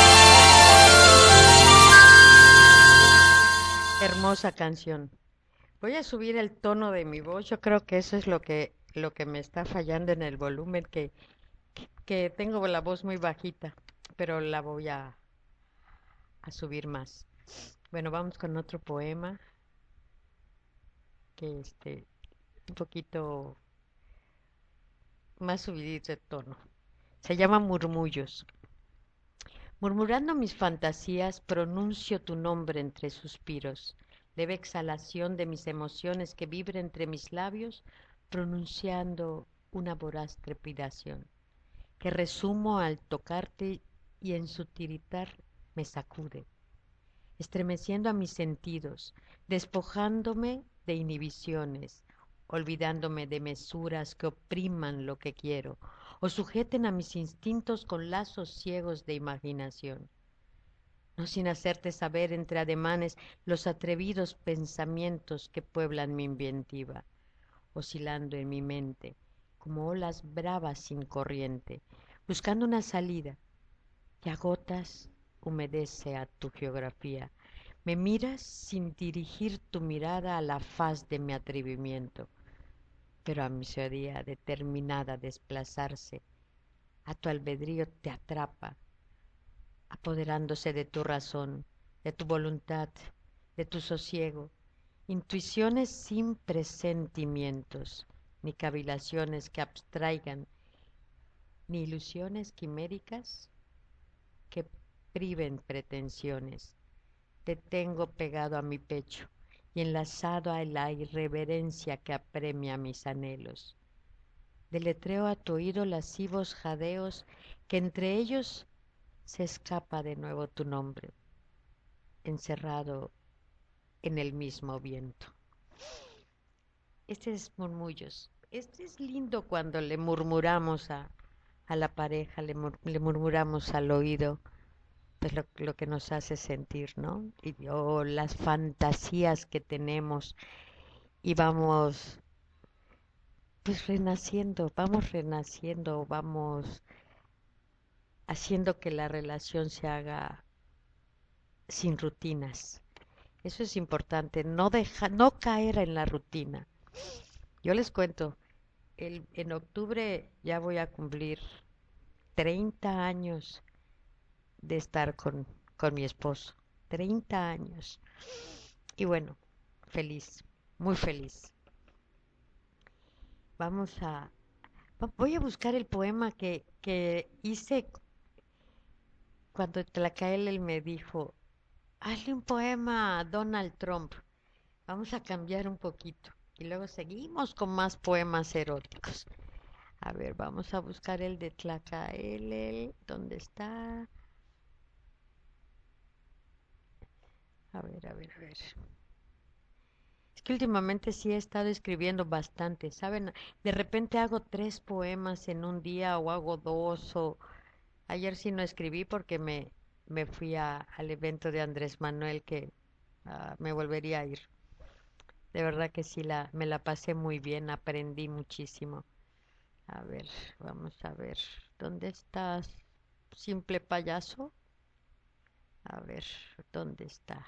Hermosa canción. Voy a subir el tono de mi voz. Yo creo que eso es lo que me está fallando en el volumen, que tengo la voz muy bajita, pero la voy a subir más. Bueno, vamos con otro poema que un poquito más subidito de tono. Se llama Murmullos. Murmurando mis fantasías, pronuncio tu nombre entre suspiros, leve exhalación de mis emociones que vibra entre mis labios, pronunciando una voraz trepidación, que resumo al tocarte y en su tiritar me sacude, estremeciendo a mis sentidos, despojándome de inhibiciones, olvidándome de mesuras que opriman lo que quiero, o sujeten a mis instintos con lazos ciegos de imaginación, no sin hacerte saber entre ademanes los atrevidos pensamientos que pueblan mi inventiva, oscilando en mi mente, como olas bravas sin corriente, buscando una salida, y a gotas humedece a tu geografía. Me miras sin dirigir tu mirada a la faz de mi atrevimiento, pero a mi sería determinada a desplazarse, a tu albedrío te atrapa, apoderándose de tu razón, de tu voluntad, de tu sosiego, intuiciones sin presentimientos, ni cavilaciones que abstraigan, ni ilusiones quiméricas que priven pretensiones. Te tengo pegado a mi pecho y enlazado a la irreverencia que apremia mis anhelos. Deletreo a tu oído lascivos jadeos que entre ellos se escapa de nuevo tu nombre, encerrado en el mismo viento. Este es Murmullos. Este es lindo cuando le murmuramos a la pareja, le murmuramos al oído pues lo que nos hace sentir, ¿no? O las fantasías que tenemos y vamos pues renaciendo, vamos haciendo que la relación se haga sin rutinas. Eso es importante, no caer en la rutina. Yo les cuento, en octubre ya voy a cumplir 30 años de estar con mi esposo. 30 años. Y bueno, feliz, muy feliz. Voy a buscar el poema que hice cuando Tlacael él me dijo, hazle un poema a Donald Trump. Vamos a cambiar un poquito. Y luego seguimos con más poemas eróticos. A ver, vamos a buscar el de Tlacael. ¿Dónde está? A ver. Es que últimamente sí he estado escribiendo bastante, ¿saben? De repente hago 3 poemas en un día o hago 2 o... Ayer sí no escribí porque me fui al evento de Andrés Manuel que me volvería a ir. De verdad que sí, me la pasé muy bien, aprendí muchísimo. A ver, vamos a ver. ¿Dónde estás, simple payaso? A ver, ¿dónde está?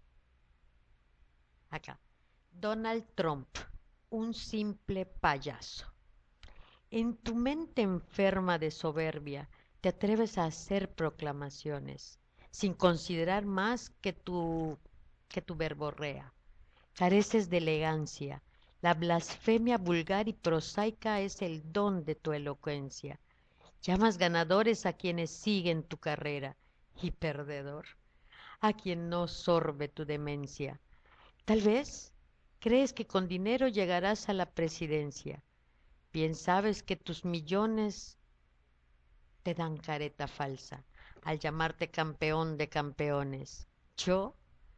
Acá. Donald Trump, un simple payaso. En tu mente enferma de soberbia, te atreves a hacer proclamaciones, sin considerar más que tu verborrea. Careces de elegancia. La blasfemia vulgar y prosaica es el don de tu elocuencia. Llamas ganadores a quienes siguen tu carrera y perdedor a quien no sorbe tu demencia. Tal vez crees que con dinero llegarás a la presidencia. Bien sabes que tus millones te dan careta falsa al llamarte campeón de campeones. Yo,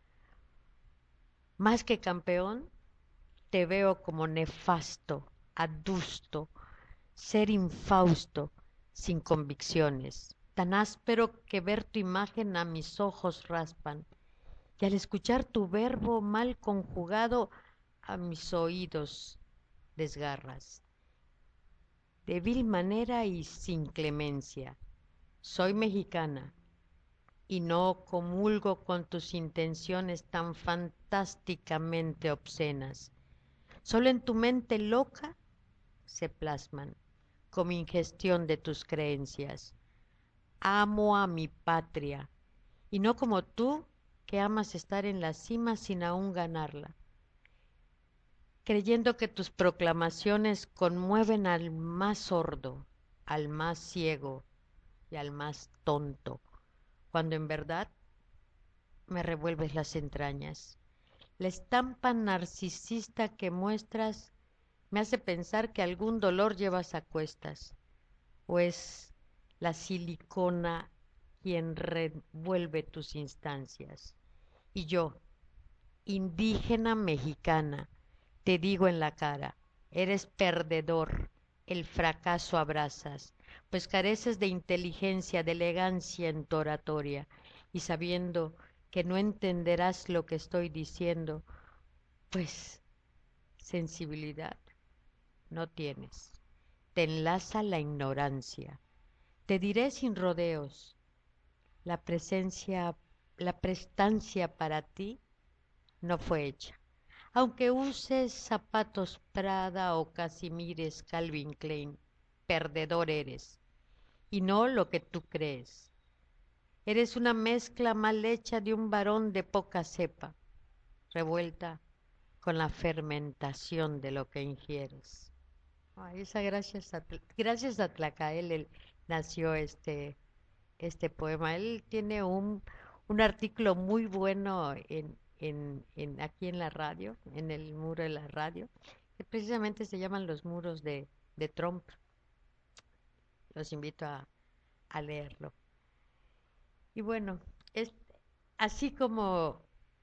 más que campeón, te veo como nefasto, adusto, ser infausto, sin convicciones, tan áspero que ver tu imagen a mis ojos raspan, y al escuchar tu verbo mal conjugado a mis oídos desgarras. De vil manera y sin clemencia. Soy mexicana y no comulgo con tus intenciones tan fantásticas fantásticamente obscenas. Solo en tu mente loca se plasman como ingestión de tus creencias. Amo a mi patria, y no como tú, que amas estar en la cima sin aún ganarla, creyendo que tus proclamaciones conmueven al más sordo, al más ciego y al más tonto, cuando en verdad me revuelves las entrañas. La estampa narcisista que muestras me hace pensar que algún dolor llevas a cuestas, o es la silicona quien revuelve tus instancias. Y yo, indígena mexicana, te digo en la cara, eres perdedor, el fracaso abrazas, pues careces de inteligencia, de elegancia en tu oratoria, y sabiendo que no entenderás lo que estoy diciendo, pues sensibilidad no tienes. Te enlaza la ignorancia. Te diré sin rodeos, la presencia, la prestancia para ti no fue hecha. Aunque uses zapatos Prada o Casimires Calvin Klein, perdedor eres, y no lo que tú crees. Eres una mezcla mal hecha de un varón de poca cepa, revuelta con la fermentación de lo que ingieres. Ay, esa gracias a Tlacael nació este poema. Él tiene un artículo muy bueno aquí en la radio, en el muro de la radio, que precisamente se llaman los muros de Trump. Los invito a leerlo. Y bueno, es así como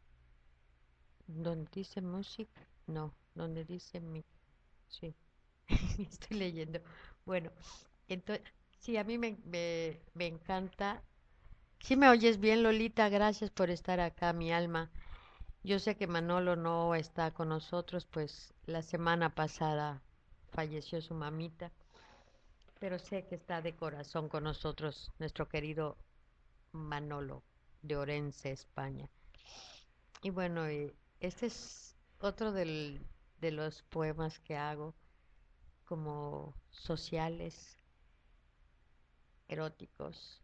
donde dice música, no, donde dice mi, sí, estoy leyendo. Bueno, entonces, sí, a mí me encanta. ¿Sí me oyes bien, Lolita? Gracias por estar acá, mi alma. Yo sé que Manolo no está con nosotros, pues la semana pasada falleció su mamita, pero sé que está de corazón con nosotros nuestro querido Manolo de Orense, España. Y bueno, este es otro de los poemas que hago, como sociales, eróticos,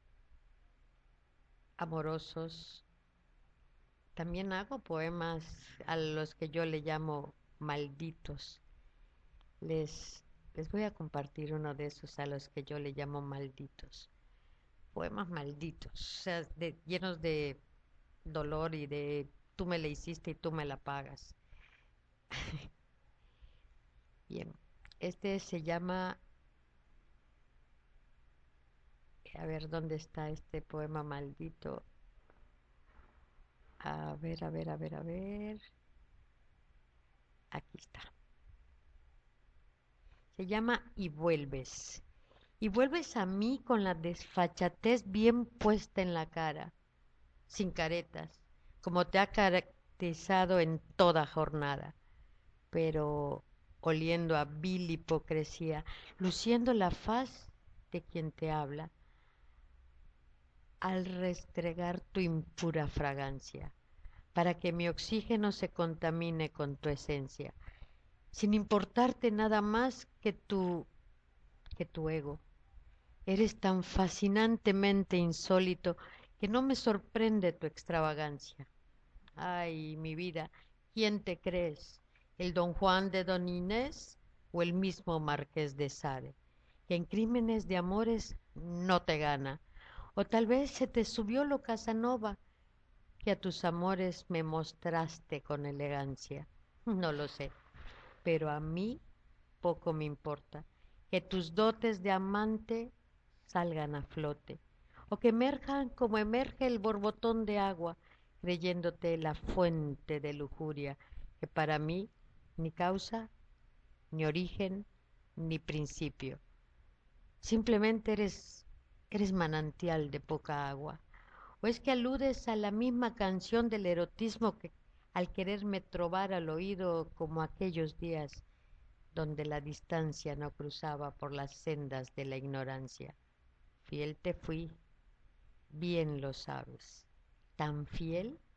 amorosos. También hago poemas a los que yo le llamo malditos. Les voy a compartir uno de esos a los que yo le llamo malditos. Poemas malditos, o sea, llenos de dolor y de tú me la hiciste y tú me la pagas. Bien, este se llama, a ver dónde está este poema maldito. A ver, a ver, a ver, a ver. Aquí está. Se llama Y vuelves. Y vuelves a mí con la desfachatez bien puesta en la cara, sin caretas, como te ha caracterizado en toda jornada, pero oliendo a vil hipocresía, luciendo la faz de quien te habla, al restregar tu impura fragancia, para que mi oxígeno se contamine con tu esencia, sin importarte nada más que tu ego. Eres tan fascinantemente insólito que no me sorprende tu extravagancia. Ay, mi vida, ¿quién te crees? ¿El don Juan de don Inés o el mismo Marqués de Sade, que en crímenes de amores no te gana? O tal vez se te subió lo Casanova, que a tus amores me mostraste con elegancia. No lo sé, pero a mí poco me importa que tus dotes de amante salgan a flote, o que emerjan como emerge el borbotón de agua, creyéndote la fuente de lujuria, que para mí ni causa, ni origen, ni principio. Simplemente eres manantial de poca agua. ¿O es que aludes a la misma canción del erotismo que al quererme trobar al oído como aquellos días donde la distancia no cruzaba por las sendas de la ignorancia? Fiel te fui, bien lo sabes, tan fiel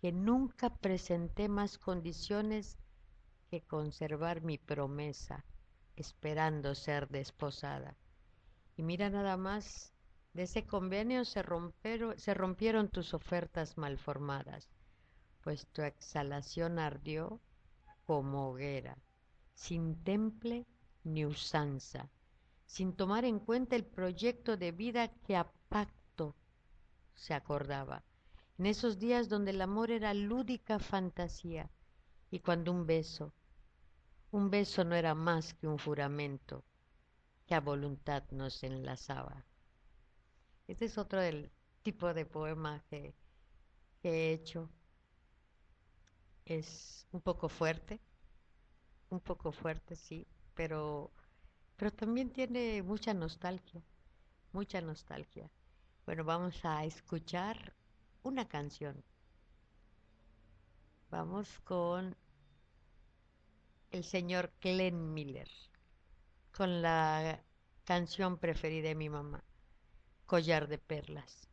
que nunca presenté más condiciones que conservar mi promesa, esperando ser desposada. Y mira nada más, de ese convenio se rompieron tus ofertas malformadas, pues tu exhalación ardió como hoguera, sin temple ni usanza, sin tomar en cuenta el proyecto de vida que a pacto se acordaba, en esos días donde el amor era lúdica fantasía, y cuando un beso no era más que un juramento que a voluntad nos enlazaba. Este es otro del tipo de poema que he hecho. Es un poco fuerte, sí, pero también tiene mucha nostalgia, mucha nostalgia. Bueno, vamos a escuchar una canción. Vamos con el señor Glenn Miller, con la canción preferida de mi mamá, Collar de Perlas.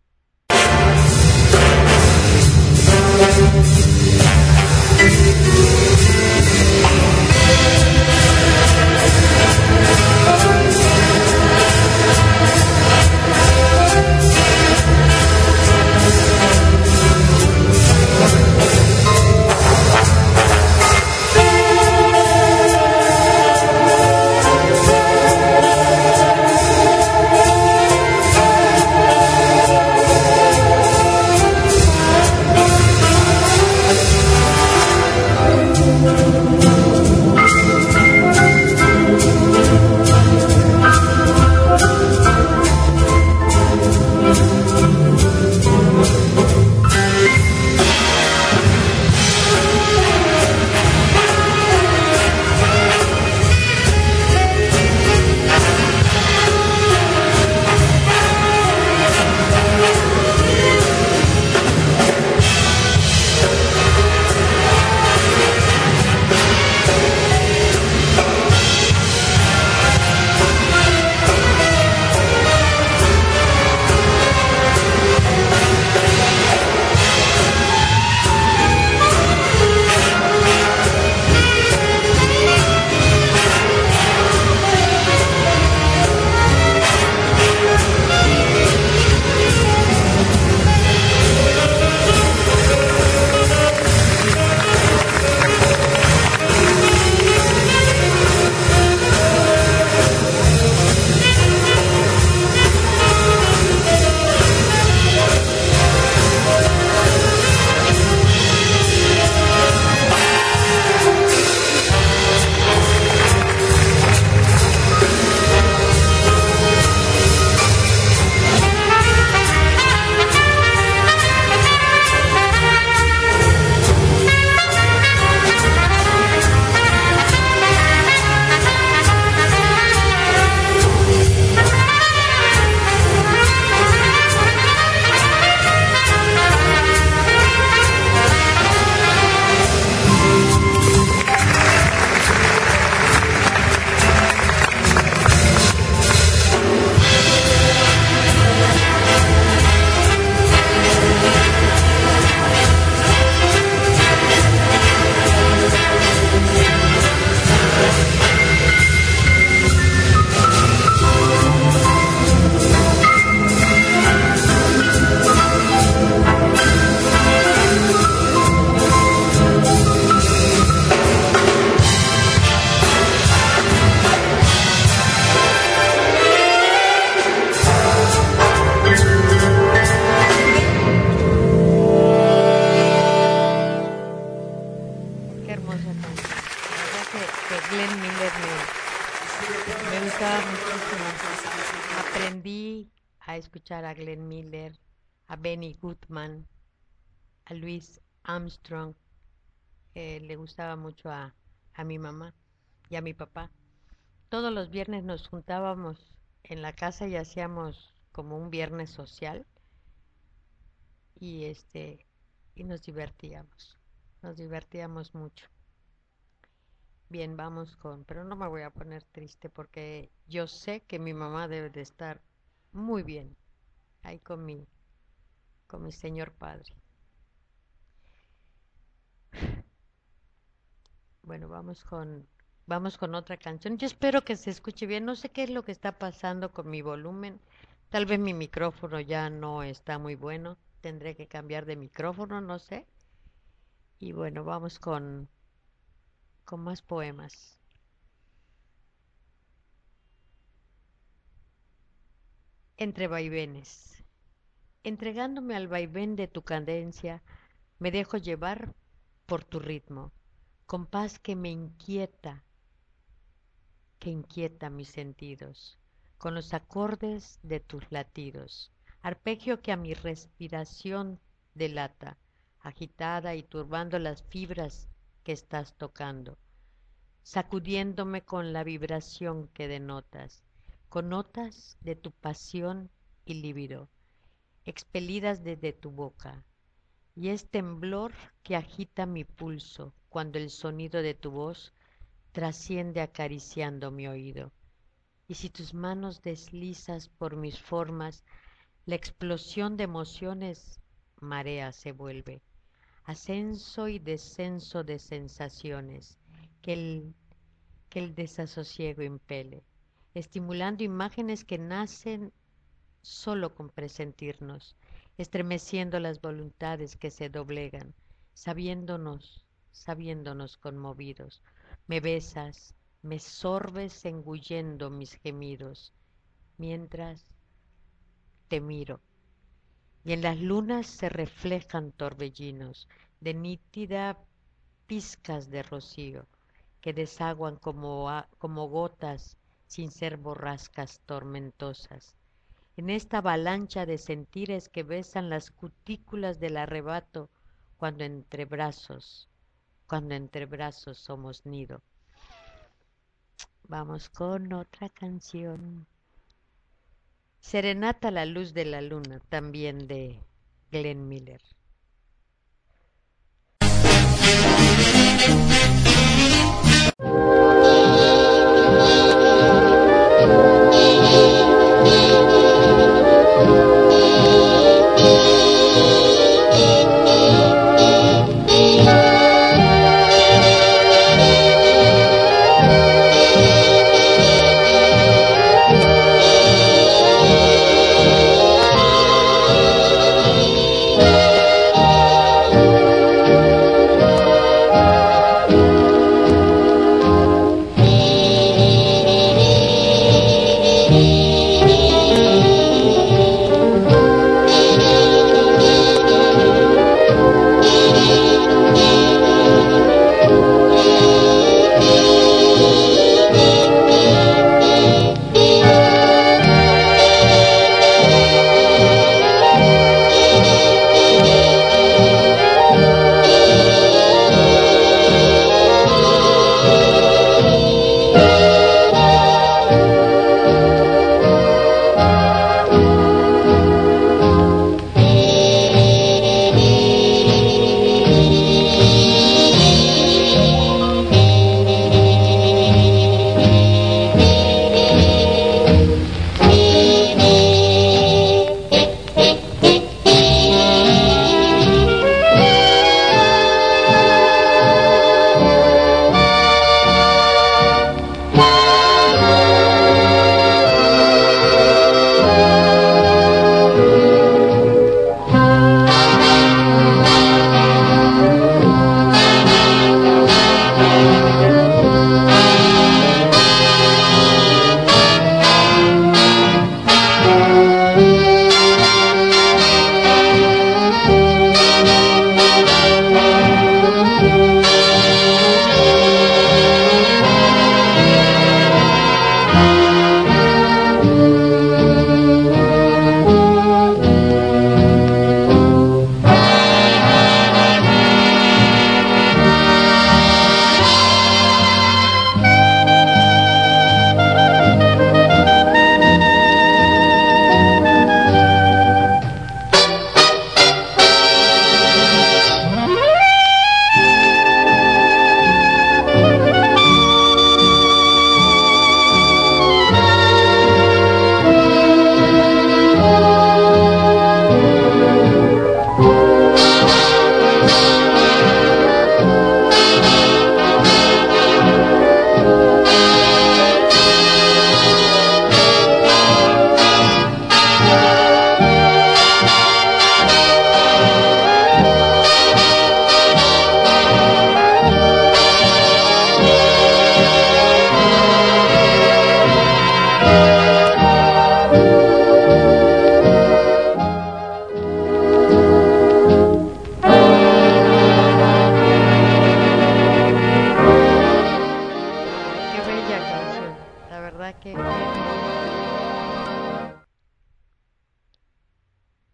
A escuchar a Glenn Miller, a Benny Goodman, a Louis Armstrong, que le gustaba mucho a mi mamá y a mi papá. Todos los viernes nos juntábamos en la casa y hacíamos como un viernes social y y nos divertíamos mucho. Bien, vamos pero no me voy a poner triste porque yo sé que mi mamá debe de estar muy bien ahí con mi señor padre. Bueno, vamos con otra canción. Yo espero que se escuche bien. No sé qué es lo que está pasando con mi volumen. Tal vez mi micrófono ya no está muy bueno. Tendré que cambiar de micrófono, no sé. Y bueno, vamos con más poemas. Entre vaivenes. Entregándome al vaivén de tu cadencia, me dejo llevar por tu ritmo, compás que inquieta mis sentidos, con los acordes de tus latidos, arpegio que a mi respiración delata, agitada y turbando las fibras que estás tocando, sacudiéndome con la vibración que denotas, con notas de tu pasión y líbido, expelidas desde tu boca, y es temblor que agita mi pulso cuando el sonido de tu voz trasciende acariciando mi oído. Y si tus manos deslizas por mis formas, la explosión de emociones marea se vuelve, ascenso y descenso de sensaciones que el desasosiego impele, estimulando imágenes que nacen solo con presentirnos, estremeciendo las voluntades que se doblegan, sabiéndonos conmovidos. Me besas, me sorbes engullendo mis gemidos, mientras te miro. Y en las lunas se reflejan torbellinos de nítida pizcas de rocío que desaguan como gotas sin ser borrascas tormentosas. En esta avalancha de sentires que besan las cutículas del arrebato cuando entre brazos somos nido. Vamos con otra canción. Serenata a la luz de la luna, también de Glenn Miller.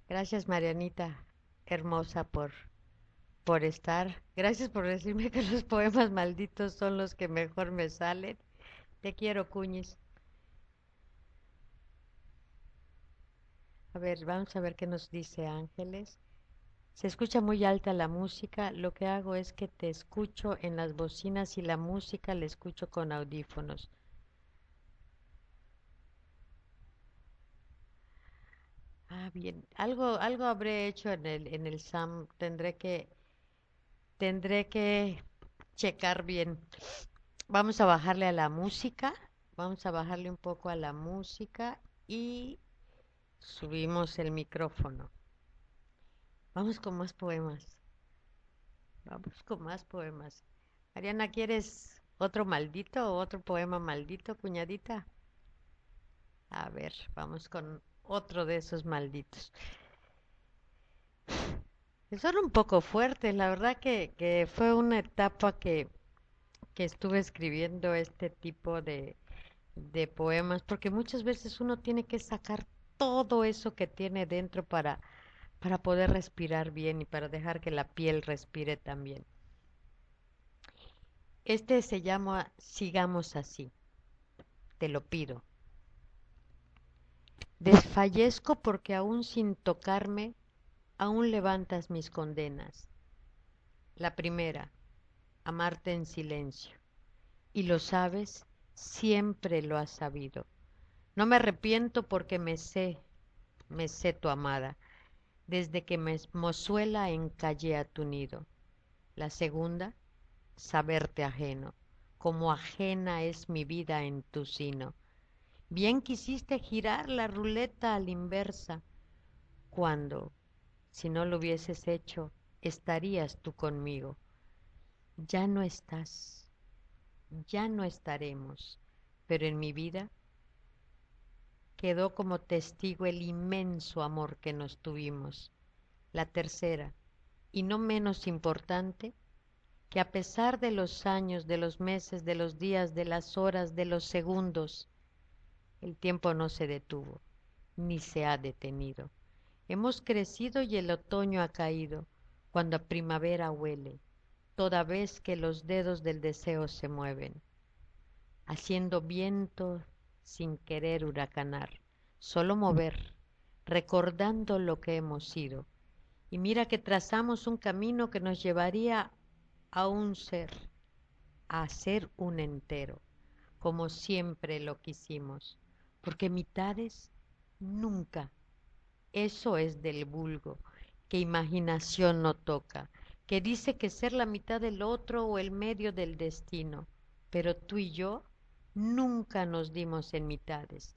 Gracias, Marianita, hermosa, por estar. Gracias por decirme que los poemas malditos son los que mejor me salen. Te quiero, Cuñis. A ver, vamos a ver qué nos dice Ángeles. Se escucha muy alta la música. Lo que hago es que te escucho en las bocinas y la música la escucho con audífonos. Ah, bien. Algo habré hecho en el SAM. Tendré que checar bien. Vamos a bajarle a la música. Vamos a bajarle un poco a la música y subimos el micrófono. Vamos con más poemas. Vamos con más poemas. Mariana, ¿quieres otro maldito o otro poema maldito, cuñadita? A ver, vamos con otro de esos malditos. Son un poco fuertes, la verdad que fue una etapa que estuve escribiendo este tipo de poemas, porque muchas veces uno tiene que sacar todo eso que tiene dentro para poder respirar bien y para dejar que la piel respire también. Este se llama Sigamos así, te lo pido. Desfallezco porque aún sin tocarme, aún levantas mis condenas. La primera, amarte en silencio. Y lo sabes, siempre lo has sabido. No me arrepiento porque me sé tu amada, desde que me mozuela encallé a tu nido. La segunda, saberte ajeno, como ajena es mi vida en tu sino. Bien quisiste girar la ruleta a la inversa, cuando, si no lo hubieses hecho, estarías tú conmigo. Ya no estás, ya no estaremos, pero en mi vida quedó como testigo el inmenso amor que nos tuvimos. La tercera, y no menos importante, que a pesar de los años, de los meses, de los días, de las horas, de los segundos, el tiempo no se detuvo, ni se ha detenido. Hemos crecido y el otoño ha caído, cuando a primavera huele, toda vez que los dedos del deseo se mueven, haciendo viento sin querer huracanar, solo mover, recordando lo que hemos sido. Y mira que trazamos un camino que nos llevaría a un ser, a ser un entero, como siempre lo quisimos, porque mitades nunca. Eso es del vulgo, que imaginación no toca, que dice que ser la mitad del otro o el medio del destino, pero tú y yo nunca nos dimos en mitades,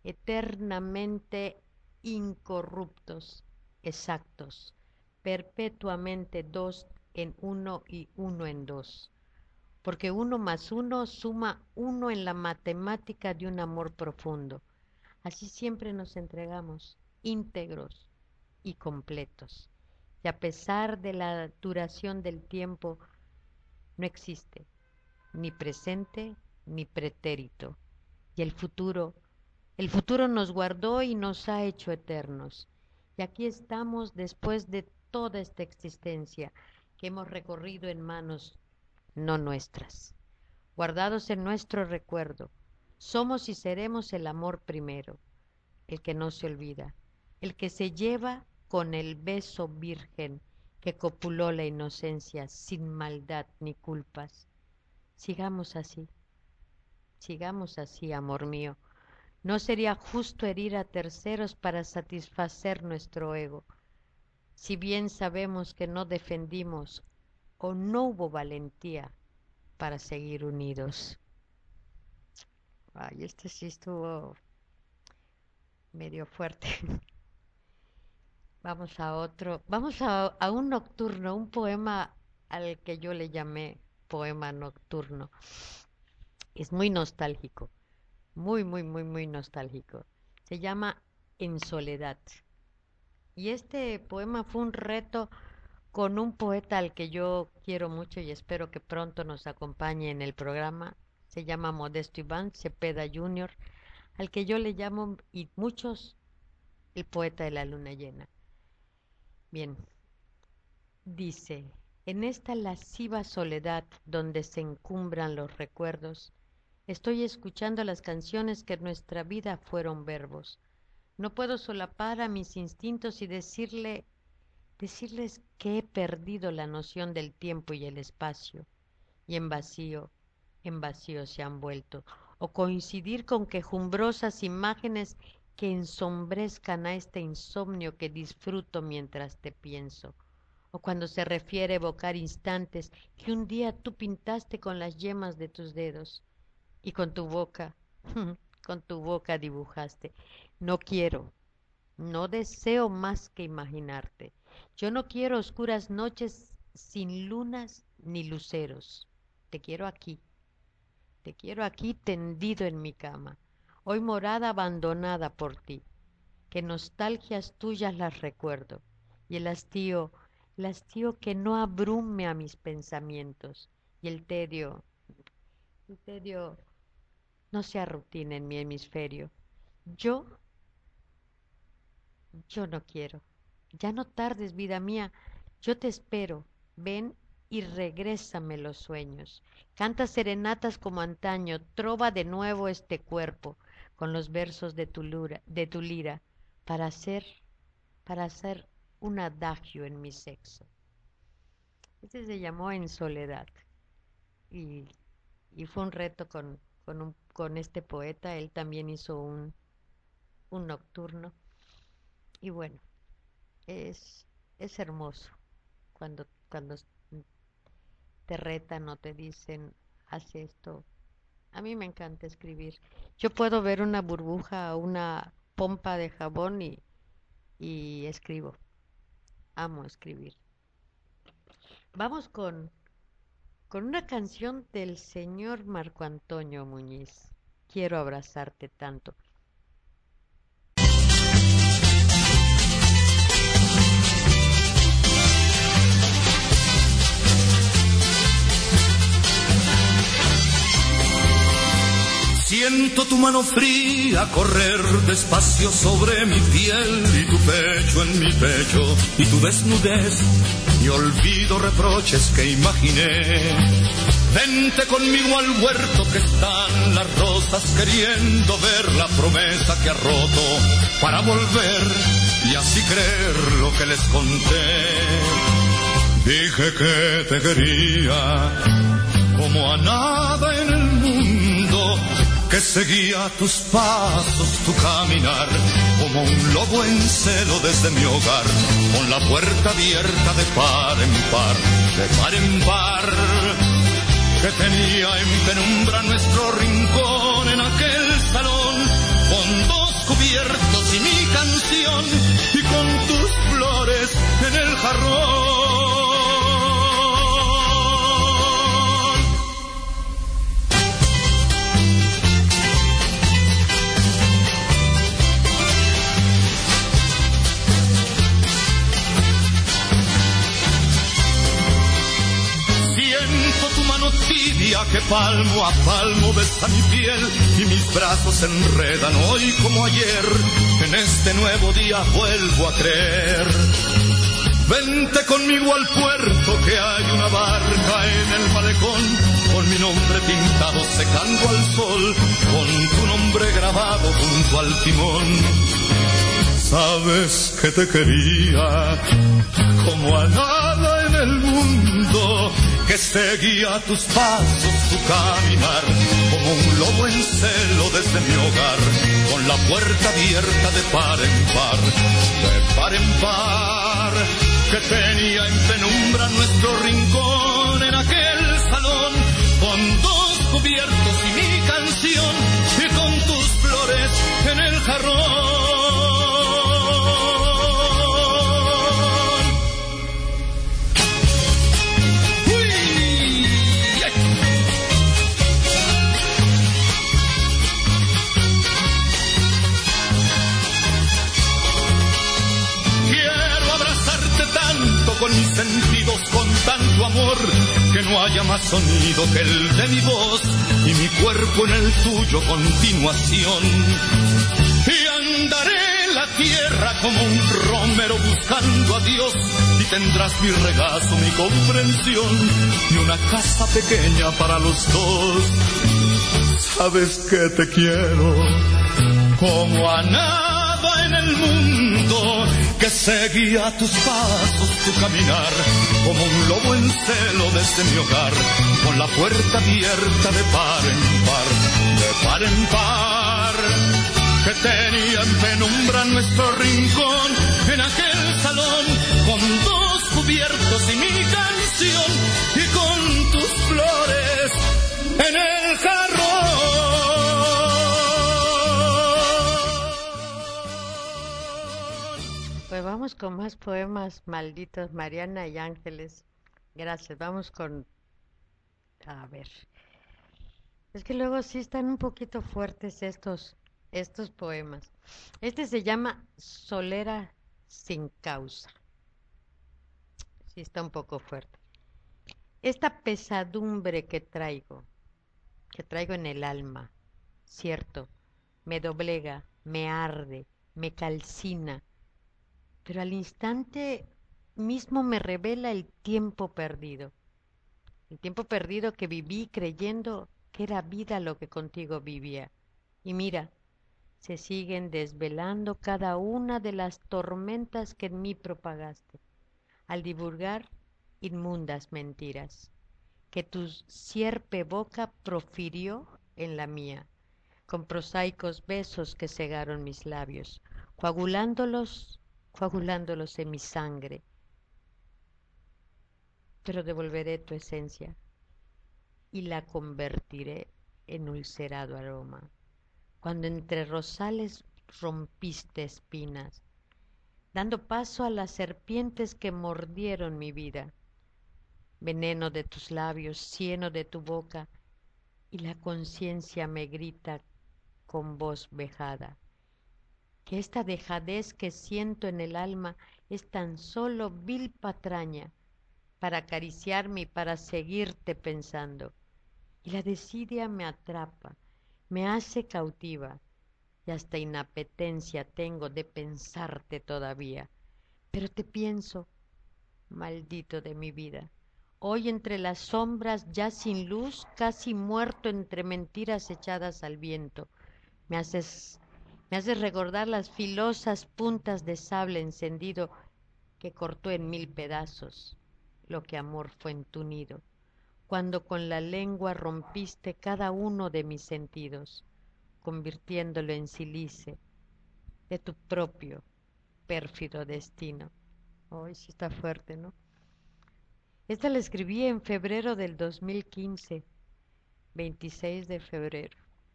eternamente incorruptos, exactos, perpetuamente dos en uno y uno en dos, porque uno más uno suma uno en la matemática de un amor profundo. Así siempre nos entregamos, íntegros y completos. Y a pesar de la duración del tiempo, no existe ni presente ni pretérito. Y el futuro nos guardó y nos ha hecho eternos. Y aquí estamos después de toda esta existencia que hemos recorrido en manos no nuestras, guardados en nuestro recuerdo. Somos y seremos el amor primero, el que no se olvida, el que se lleva con el beso virgen que copuló la inocencia sin maldad ni culpas. Sigamos así, amor mío. No sería justo herir a terceros para satisfacer nuestro ego, si bien sabemos que no defendimos o no hubo valentía para seguir unidos. Ay, este sí estuvo medio fuerte. Vamos a un nocturno, un poema al que yo le llamé poema nocturno. Es muy nostálgico, muy nostálgico. Se llama En soledad. Y este poema fue un reto con un poeta al que yo quiero mucho y espero que pronto nos acompañe en el programa. Se llama Modesto Iván Cepeda Jr., al que yo le llamo, y muchos, el poeta de la luna llena. Bien, dice, en esta lasciva soledad donde se encumbran los recuerdos, estoy escuchando las canciones que en nuestra vida fueron verbos. No puedo solapar a mis instintos y decirles que he perdido la noción del tiempo y el espacio, y en vacío se han vuelto, o coincidir con quejumbrosas imágenes que ensombrezcan a este insomnio que disfruto mientras te pienso, o cuando se refiere a evocar instantes que un día tú pintaste con las yemas de tus dedos y con tu boca dibujaste. No quiero, no deseo más que imaginarte. Yo no quiero oscuras noches sin lunas ni luceros. Te quiero aquí tendido en mi cama, hoy morada abandonada por ti, que nostalgias tuyas las recuerdo, y el hastío que no abrume a mis pensamientos, y el tedio no se arrutina en mi hemisferio. Yo no quiero. Ya no tardes, vida mía, yo te espero. Ven y regrésame los sueños. Canta serenatas como antaño, trova de nuevo este cuerpo con los versos de tu lira, para hacer un adagio en mi sexo. Este se llamó En Soledad y fue un reto con este poeta. Él también hizo un nocturno y bueno, es hermoso cuando te retan o te dicen haz esto. A mí me encanta escribir. Yo puedo ver una burbuja o una pompa de jabón y escribo. Amo escribir. Vamos con una canción del señor Marco Antonio Muñiz. Quiero abrazarte tanto. Siento tu mano fría correr despacio sobre mi piel y tu pecho en mi pecho y tu desnudez y olvido reproches que imaginé. Vente conmigo al huerto que están las rosas queriendo ver la promesa que ha roto para volver y así creer lo que les conté. Dije que te quería como a nada en el mundo, que seguía tus pasos, tu caminar, como un lobo en celo desde mi hogar, con la puerta abierta de par en par, que tenía en penumbra nuestro rincón en aquel salón, con dos cubiertos y mi canción, y con tus flores en el jarrón. Tibia que palmo a palmo besa mi piel y mis brazos se enredan hoy como ayer. En este nuevo día vuelvo a creer. Vente conmigo al puerto que hay una barca en el malecón, con mi nombre pintado secando al sol, con tu nombre grabado junto al timón. Sabes que te quería como a nada en el mundo, que seguía tus pasos, tu caminar, como un lobo en celo desde mi hogar, con la puerta abierta de par en par, que tenía en penumbra nuestro rincón en aquel salón, con dos cubiertos y mi canción, y con tus flores en el jarrón. Con mis sentidos, con tanto amor, que no haya más sonido que el de mi voz y mi cuerpo en el tuyo continuación. Y andaré la tierra como un romero buscando buscando a Dios y tendrás mi regazo, mi comprensión y una casa pequeña para los dos. Sabes que te quiero como a nada en el mundo, que seguía tus pasos, tu caminar, como un lobo en celo desde mi hogar, con la puerta abierta de par en par, de par en par, que tenía en penumbra nuestro rincón, en aquel salón, con dos cubiertos y mi canción, y con tus flores en el jarrón. Pues vamos con más poemas malditos, Mariana y Ángeles. Gracias, vamos con... A ver. Es que luego sí están un poquito fuertes estos poemas. Este se llama Solera sin causa. Sí está un poco fuerte. Esta pesadumbre que traigo en el alma, cierto, me doblega, me arde, me calcina, pero al instante mismo me revela el tiempo perdido que viví creyendo que era vida lo que contigo vivía. Y mira, se siguen desvelando cada una de las tormentas que en mí propagaste, al divulgar inmundas mentiras, que tu sierpe boca profirió en la mía, con prosaicos besos que cegaron mis labios, coagulándolos en mi sangre. Pero devolveré tu esencia y la convertiré en ulcerado aroma. Cuando entre rosales rompiste espinas, dando paso a las serpientes que mordieron mi vida, veneno de tus labios, cieno de tu boca, y la conciencia me grita con voz vejada, que esta dejadez que siento en el alma es tan solo vil patraña para acariciarme y para seguirte pensando. Y la desidia me atrapa, me hace cautiva, y hasta inapetencia tengo de pensarte todavía. Pero te pienso, maldito de mi vida, hoy entre las sombras ya sin luz, casi muerto entre mentiras echadas al viento, me haces recordar las filosas puntas de sable encendido que cortó en mil pedazos lo que amor fue en tu nido, cuando con la lengua rompiste cada uno de mis sentidos, convirtiéndolo en sílice de tu propio pérfido destino. Hoy sí está fuerte, ¿no? Esta la escribí en febrero del 2015, 26 de febrero.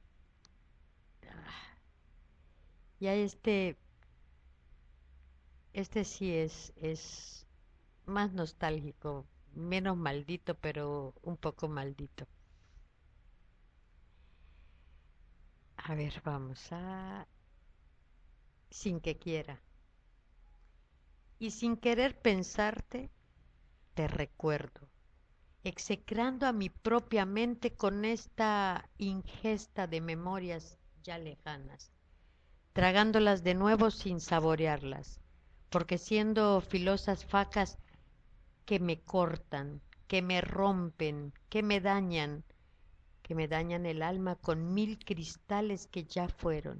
Ya este sí es más nostálgico, menos maldito, pero un poco maldito. A ver, vamos a... Sin que quiera. Y sin querer pensarte, te recuerdo, execrando a mi propia mente con esta ingesta de memorias ya lejanas, tragándolas de nuevo sin saborearlas, porque siendo filosas facas que me cortan, que me rompen, que me dañan el alma con mil cristales que ya fueron.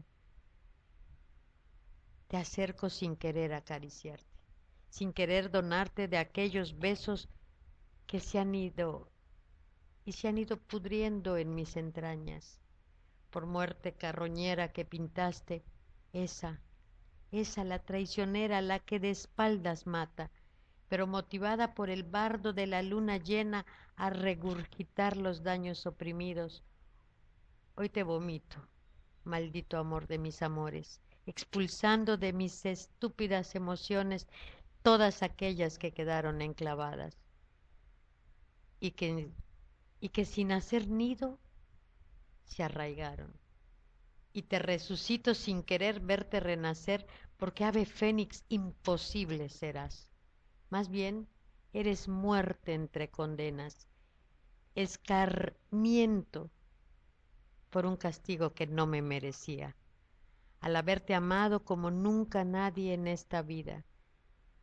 Te acerco sin querer acariciarte, sin querer donarte de aquellos besos que se han ido pudriendo en mis entrañas, por muerte carroñera que pintaste, esa la traicionera, la que de espaldas mata, pero motivada por el bardo de la luna llena a regurgitar los daños oprimidos. Hoy te vomito, maldito amor de mis amores, expulsando de mis estúpidas emociones todas aquellas que quedaron enclavadas y que sin hacer nido se arraigaron. Y te resucito sin querer verte renacer, porque ave fénix imposible serás. Más bien, eres muerte entre condenas, escarmiento por un castigo que no me merecía, al haberte amado como nunca nadie en esta vida,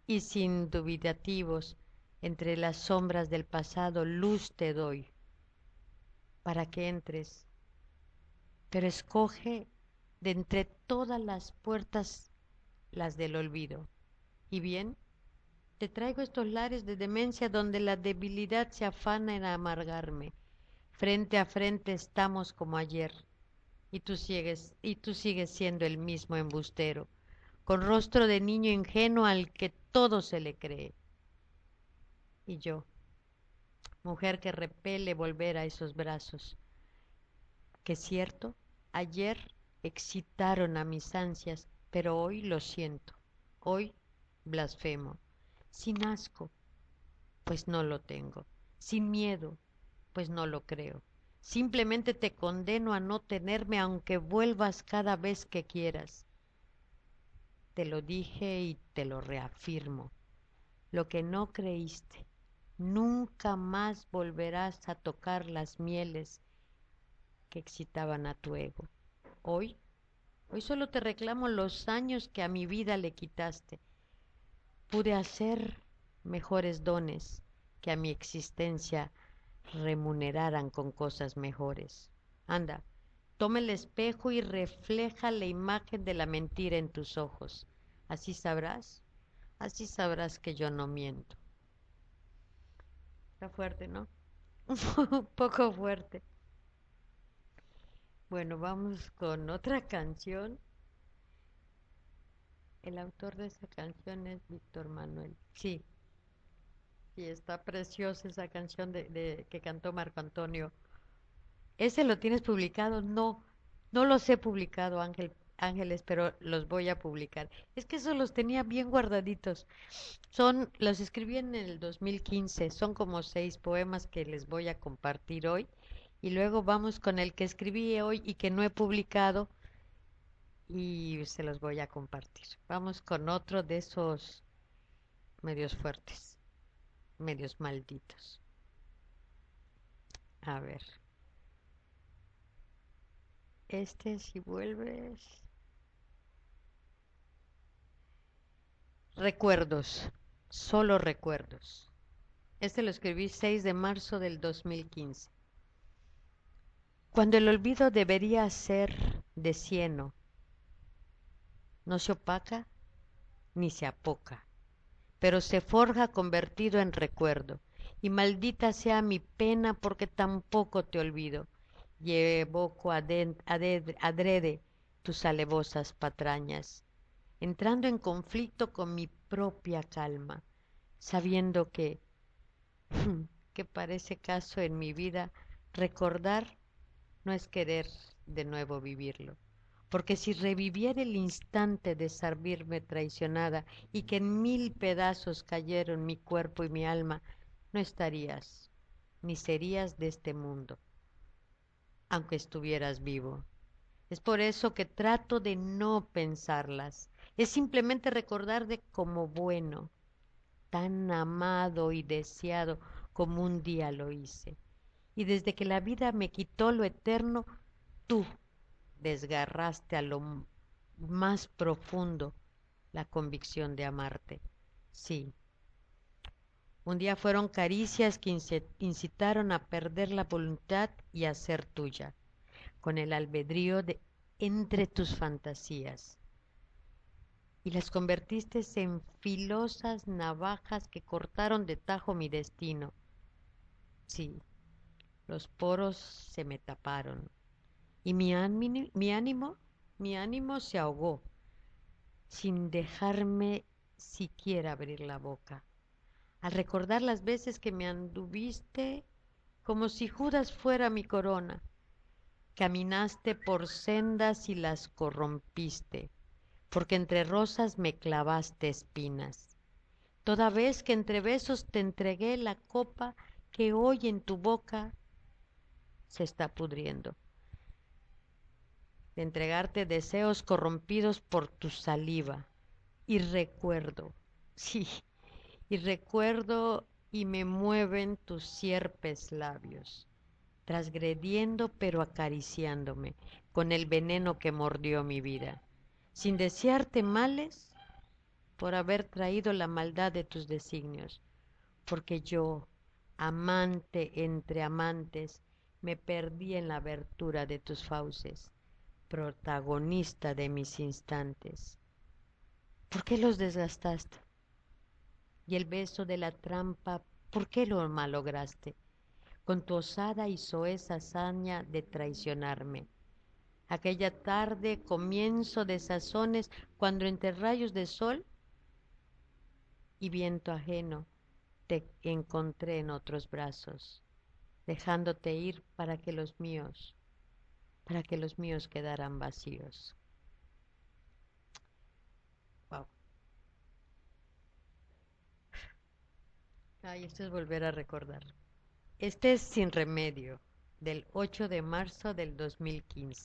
y sin dubitativos, entre las sombras del pasado, luz te doy para que entres, pero escoge de entre todas las puertas las del olvido. Y bien, te traigo estos lares de demencia donde la debilidad se afana en amargarme. Frente a frente estamos como ayer, y tú sigues siendo el mismo embustero, con rostro de niño ingenuo al que todo se le cree. Y yo, mujer que repele volver a esos brazos, que cierto, ayer excitaron a mis ansias, pero hoy lo siento, hoy blasfemo, sin asco, pues no lo tengo, sin miedo, pues no lo creo. Simplemente te condeno a no tenerme aunque vuelvas cada vez que quieras. Te lo dije y te lo reafirmo. Lo que no creíste, nunca más volverás a tocar las mieles que excitaban a tu ego. Hoy solo te reclamo los años que a mi vida le quitaste. Pude hacer mejores dones que a mi existencia remuneraran con cosas mejores. Anda, toma el espejo y refleja la imagen de la mentira en tus ojos. Así sabrás que yo no miento. Está fuerte, ¿no? Un poco fuerte. Bueno, vamos con otra canción. El autor de esa canción es Víctor Manuel. Sí, está preciosa esa canción que cantó Marco Antonio. ¿Ese lo tienes publicado? No, no los he publicado, Ángeles, pero los voy a publicar. Es que esos los tenía bien guardaditos. Los escribí en el 2015, son como 6 poemas que les voy a compartir hoy. Y luego vamos con el que escribí hoy y que no he publicado y se los voy a compartir. Vamos con otro de esos medios fuertes, medios malditos. A ver. Si vuelves. Recuerdos, solo recuerdos. Lo escribí 6 de marzo del 2015. Cuando el olvido debería ser de cieno, no se opaca ni se apoca, pero se forja convertido en recuerdo, y maldita sea mi pena porque tampoco te olvido, y evoco adrede tus alevosas patrañas, entrando en conflicto con mi propia calma, sabiendo que parece caso en mi vida recordar no es querer de nuevo vivirlo. Porque si reviviera el instante de saberme traicionada y que en 1000 pedazos cayeron mi cuerpo y mi alma, no estarías, ni serías de este mundo, aunque estuvieras vivo. Es por eso que trato de no pensarlas. Es simplemente recordar de como bueno, tan amado y deseado como un día lo hice. Y desde que la vida me quitó lo eterno, tú desgarraste a lo más profundo la convicción de amarte. Sí. Un día fueron caricias que incitaron a perder la voluntad y a ser tuya, con el albedrío de entre tus fantasías. Y las convertiste en filosas navajas que cortaron de tajo mi destino. Sí, los poros se me taparon. Y mi ánimo se ahogó, sin dejarme siquiera abrir la boca. Al recordar las veces que me anduviste, como si Judas fuera mi corona, caminaste por sendas y las corrompiste, porque entre rosas me clavaste espinas. Toda vez que entre besos te entregué la copa que hoy en tu boca se está pudriendo. De entregarte deseos corrompidos por tu saliva. Y recuerdo, sí, y recuerdo y me mueven tus sierpes labios, transgrediendo pero acariciándome con el veneno que mordió mi vida. Sin desearte males, por haber traído la maldad de tus designios, porque yo, amante entre amantes, me perdí en la abertura de tus fauces, protagonista de mis instantes. ¿Por qué los desgastaste? Y el beso de la trampa, ¿por qué lo malograste? Con tu osada y soez hazaña de traicionarme. Aquella tarde, comienzo de sazones, cuando entre rayos de sol y viento ajeno te encontré en otros brazos, dejándote ir para que los míos quedaran vacíos. Wow. Ay, esto es volver a recordar. Este es Sin Remedio, del 8 de marzo del 2015.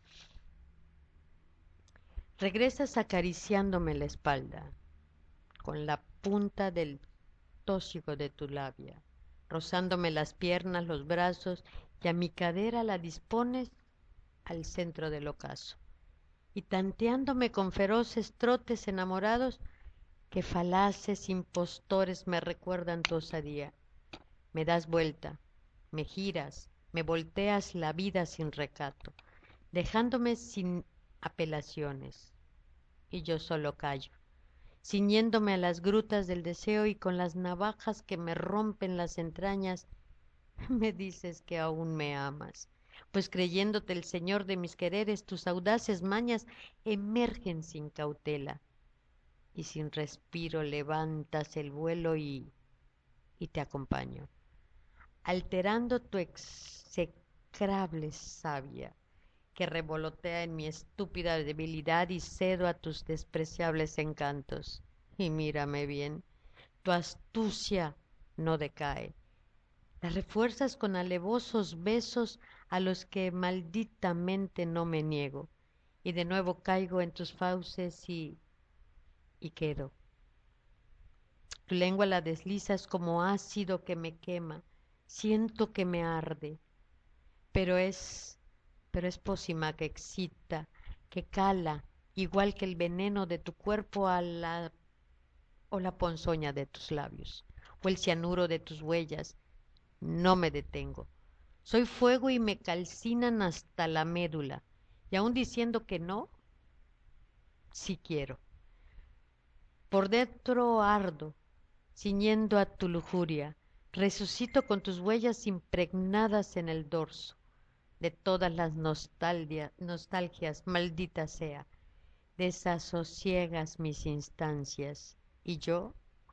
Regresas acariciándome la espalda, con la punta del tósigo de tu labia, rozándome las piernas, los brazos, y a mi cadera la dispones al centro del ocaso, y tanteándome con feroces trotes enamorados, que falaces impostores me recuerdan tu osadía. Me das vuelta, me giras, me volteas la vida sin recato, dejándome sin apelaciones, y yo solo callo, ciñéndome a las grutas del deseo, y con las navajas que me rompen las entrañas, me dices que aún me amas, pues creyéndote el señor de mis quereres, tus audaces mañas emergen sin cautela, y sin respiro levantas el vuelo y te acompaño, alterando tu execrable savia, que revolotea en mi estúpida debilidad, y cedo a tus despreciables encantos. Y mírame bien, tu astucia no decae, la refuerzas con alevosos besos a los que malditamente no me niego, y de nuevo caigo en tus fauces y quedo. Tu lengua la deslizas como ácido que me quema, siento que me arde, pero es pócima que excita, que cala, igual que el veneno de tu cuerpo o la ponzoña de tus labios, o el cianuro de tus huellas. No me detengo. Soy fuego y me calcinan hasta la médula, y aun diciendo que no, sí quiero. Por dentro ardo, ciñendo a tu lujuria, resucito con tus huellas impregnadas en el dorso de todas las nostalgias, maldita sea, desasosiegas mis instancias, y yo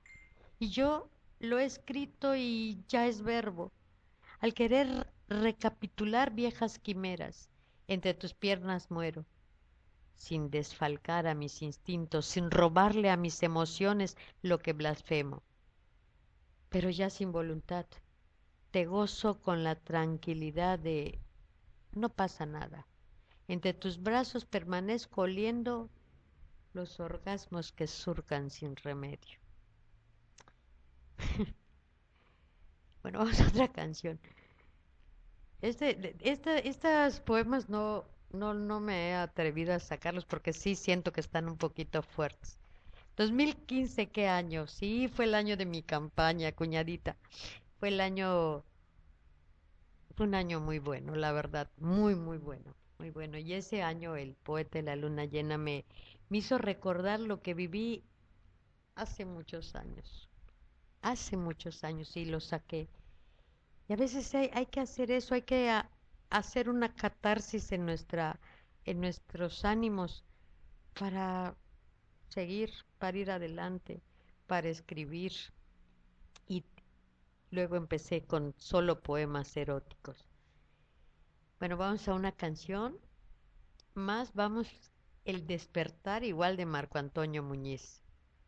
lo he escrito y ya es verbo, al querer recapitular viejas quimeras, entre tus piernas muero, sin desfalcar a mis instintos, sin robarle a mis emociones lo que blasfemo, pero ya sin voluntad, te gozo con la tranquilidad de no pasa nada. Entre tus brazos permanezco oliendo los orgasmos que surcan sin remedio. Bueno, vamos a otra canción. Estos poemas no me he atrevido a sacarlos porque sí siento que están un poquito fuertes. 2015, ¿qué año? Sí, fue el año de mi campaña, cuñadita. Fue un año muy bueno, la verdad, muy, muy bueno, muy bueno. Y ese año el poeta de la luna llena me hizo recordar lo que viví hace muchos años, y lo saqué. Y a veces hay que hacer eso, hay que hacer una catarsis en nuestros ánimos para seguir, para ir adelante, para escribir. Y luego empecé con solo poemas eróticos. Bueno, vamos a una canción más, vamos El despertar, igual de Marco Antonio Muñiz.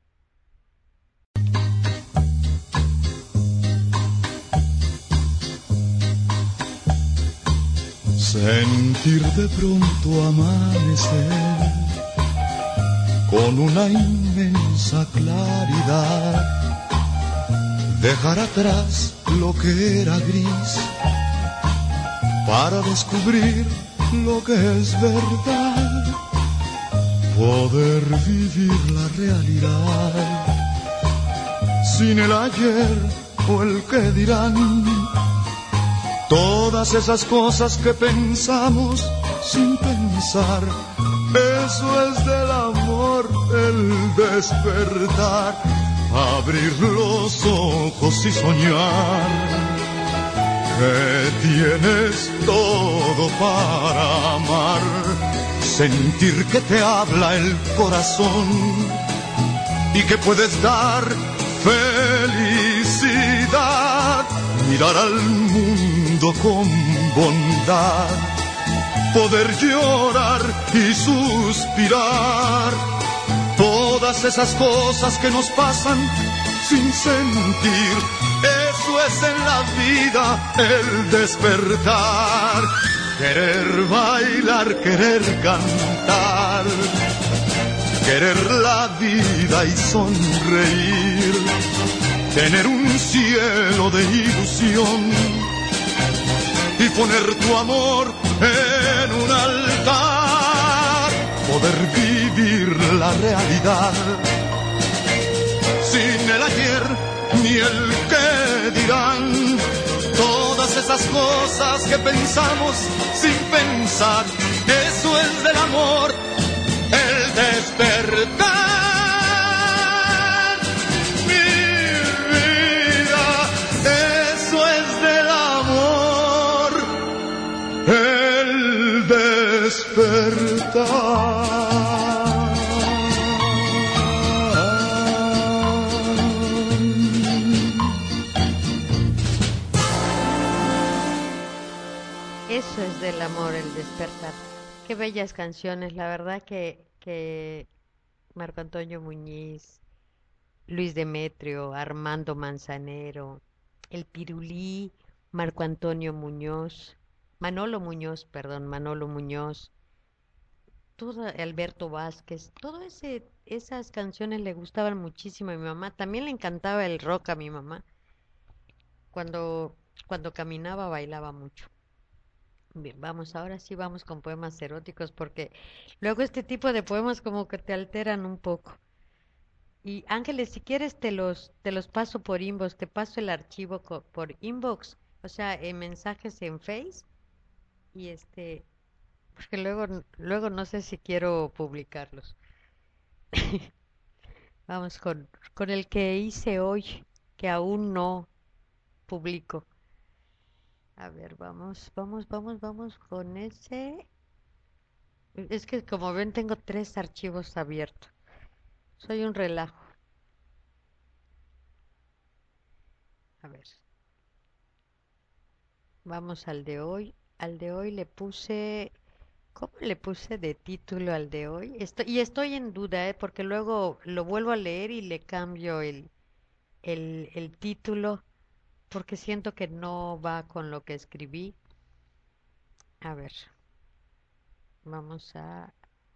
Sentir de pronto amanecer con una inmensa claridad, dejar atrás lo que era gris para descubrir lo que es verdad. poder vivir la realidad sin el ayer o el que dirán. Todas esas cosas que pensamos sin pensar, eso es del amor, el despertar, abrir los ojos y soñar que tienes todo para amar, sentir que te habla el corazón y que puedes dar felicidad, mirar al mundo con bondad, poder llorar y suspirar, todas esas cosas que nos pasan sin sentir, eso es en la vida el despertar, querer bailar, querer cantar, querer la vida y sonreír, tener un cielo de ilusión y poner tu amor en un altar, poder vivir la realidad sin el ayer ni el que dirán, todas esas cosas que pensamos sin pensar, eso es del amor, el despertar, mi vida, eso es del amor, el despertar. Eso es del amor, el despertar. Qué bellas canciones, la verdad que Marco Antonio Muñiz, Luis Demetrio, Armando Manzanero, El Pirulí, Marco Antonio Muñoz, Manolo Muñoz, todo Alberto Vázquez, esas canciones le gustaban muchísimo a mi mamá. También le encantaba el rock a mi mamá. Cuando caminaba bailaba mucho. Bien, ahora sí vamos con poemas eróticos porque luego este tipo de poemas como que te alteran un poco. Y Ángeles, si quieres te los paso por inbox, te paso el archivo por inbox, o sea, en mensajes en Face y porque luego no sé si quiero publicarlos. Vamos con el que hice hoy, que aún no publico. A ver, vamos con ese. Es que como ven tengo 3 archivos abiertos. Soy un relajo. A ver. Vamos al de hoy. Al de hoy le puse. ¿Cómo le puse de título al de hoy? Estoy en duda, porque luego lo vuelvo a leer y le cambio el título, porque siento que no va con lo que escribí. A ver. Vamos a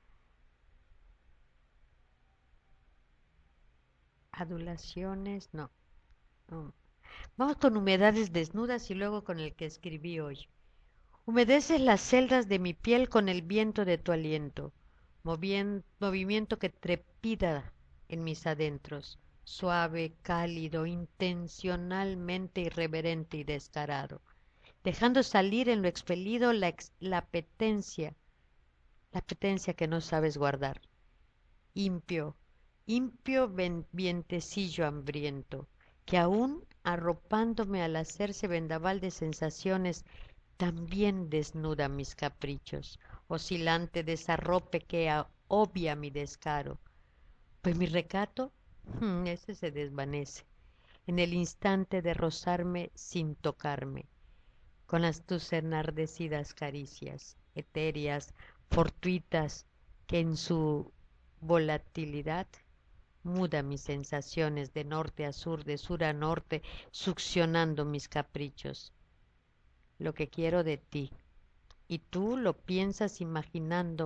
adulaciones, no. Vamos con humedades desnudas y luego con el que escribí hoy. Humedeces las celdas de mi piel con el viento de tu aliento, movimiento que trepida en mis adentros, suave, cálido, intencionalmente irreverente y descarado, dejando salir en lo expelido la apetencia que no sabes guardar. Impio, vientecillo hambriento, que aún arropándome al hacerse vendaval de sensaciones, también desnuda mis caprichos, oscilante desarrope que obvia mi descaro, pues mi recato, ese se desvanece en el instante de rozarme sin tocarme, con las tus enardecidas caricias, etéreas, fortuitas, que en su volatilidad muda mis sensaciones de norte a sur, de sur a norte, succionando mis caprichos. Lo que quiero de ti, y tú lo piensas imaginando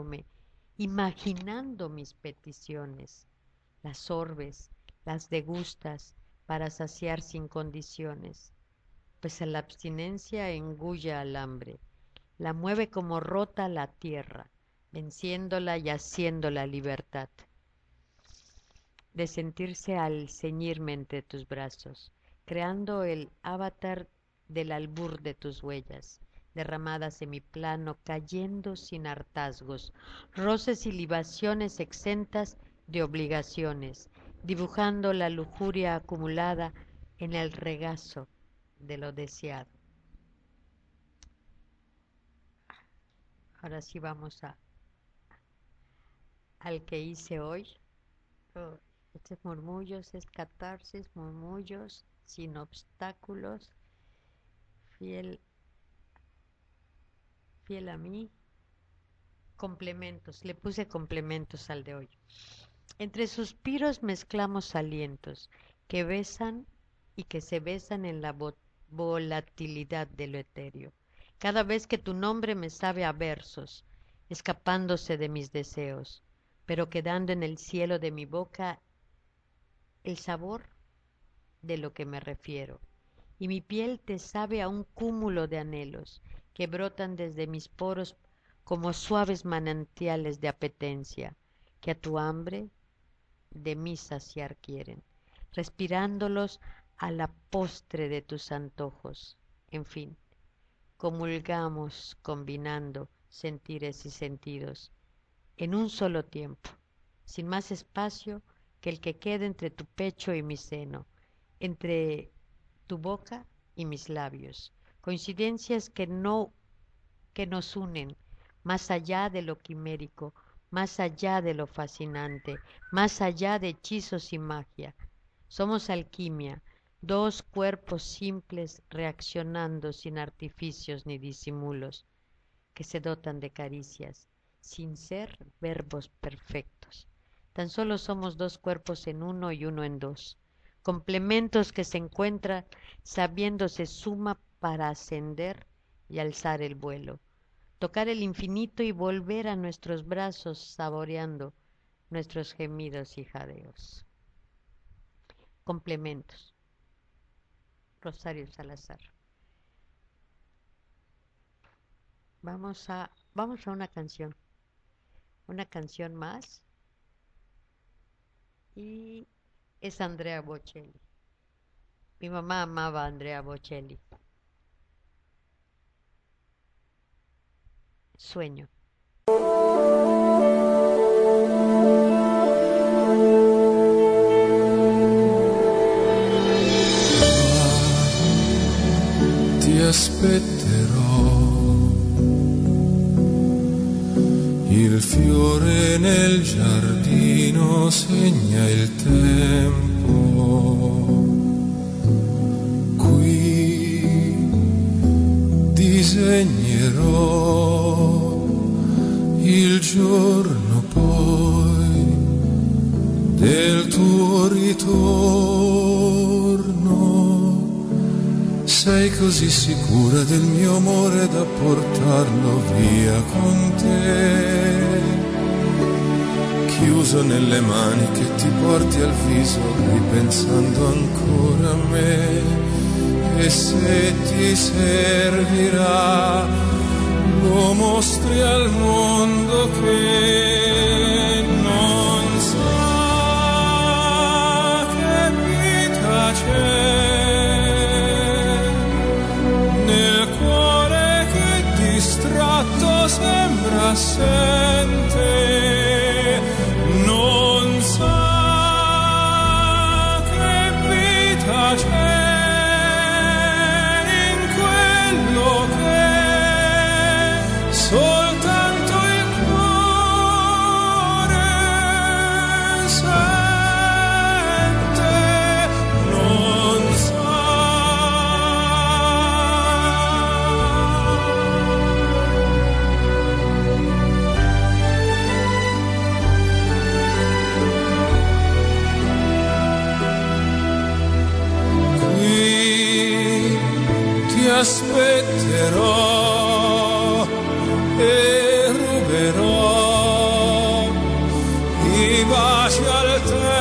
mis peticiones, las sorbes, las degustas para saciar sin condiciones, pues a la abstinencia engulla al hambre, la mueve como rota la tierra, venciéndola y haciendo la libertad, de sentirse al ceñirme entre tus brazos, creando el avatar del albur de tus huellas, derramadas en mi plano, cayendo sin hartazgos, roces y libaciones exentas de obligaciones, dibujando la lujuria acumulada en el regazo de lo deseado. Ahora sí vamos al que hice hoy. Estos murmullos es catarsis, murmullos sin obstáculos, fiel a mí. Complementos, le puse complementos al de hoy. Entre suspiros mezclamos alientos que besan y que se besan en la volatilidad de lo etéreo. Cada vez que tu nombre me sabe a versos, escapándose de mis deseos, pero quedando en el cielo de mi boca el sabor de lo que me refiero. Y mi piel te sabe a un cúmulo de anhelos que brotan desde mis poros como suaves manantiales de apetencia, que a tu hambre de mí saciar quieren, respirándolos a la postre de tus antojos. En fin, comulgamos combinando sentires y sentidos en un solo tiempo, sin más espacio que el que queda entre tu pecho y mi seno, entre tu boca y mis labios, coincidencias que nos unen más allá de lo quimérico, más allá de lo fascinante, más allá de hechizos y magia. Somos alquimia, dos cuerpos simples reaccionando sin artificios ni disimulos, que se dotan de caricias, sin ser verbos perfectos. Tan solo somos dos cuerpos en uno y uno en dos, complementos que se encuentran sabiéndose suma para ascender y alzar el vuelo, tocar el infinito y volver a nuestros brazos saboreando nuestros gemidos y jadeos. Complementos. Rosario Salazar. Vamos a una canción más, y es Andrea Bocelli. Mi mamá amaba a Andrea Bocelli. Sueño. Ti aspetterò, il fiore nel giardino segna il tempo, qui disegnerò il giorno poi del tuo ritorno. Sei così sicura del mio amore da portarlo via con te, chiuso nelle mani che ti porti al viso ripensando ancora a me. E se ti servirà lo mostri al mondo che non sa che vita c'è nel cuore che distratto sembra assente, non sa che vita c'è soltanto il cuore sente, non sa. Qui ti aspetterò e ruberò i baci al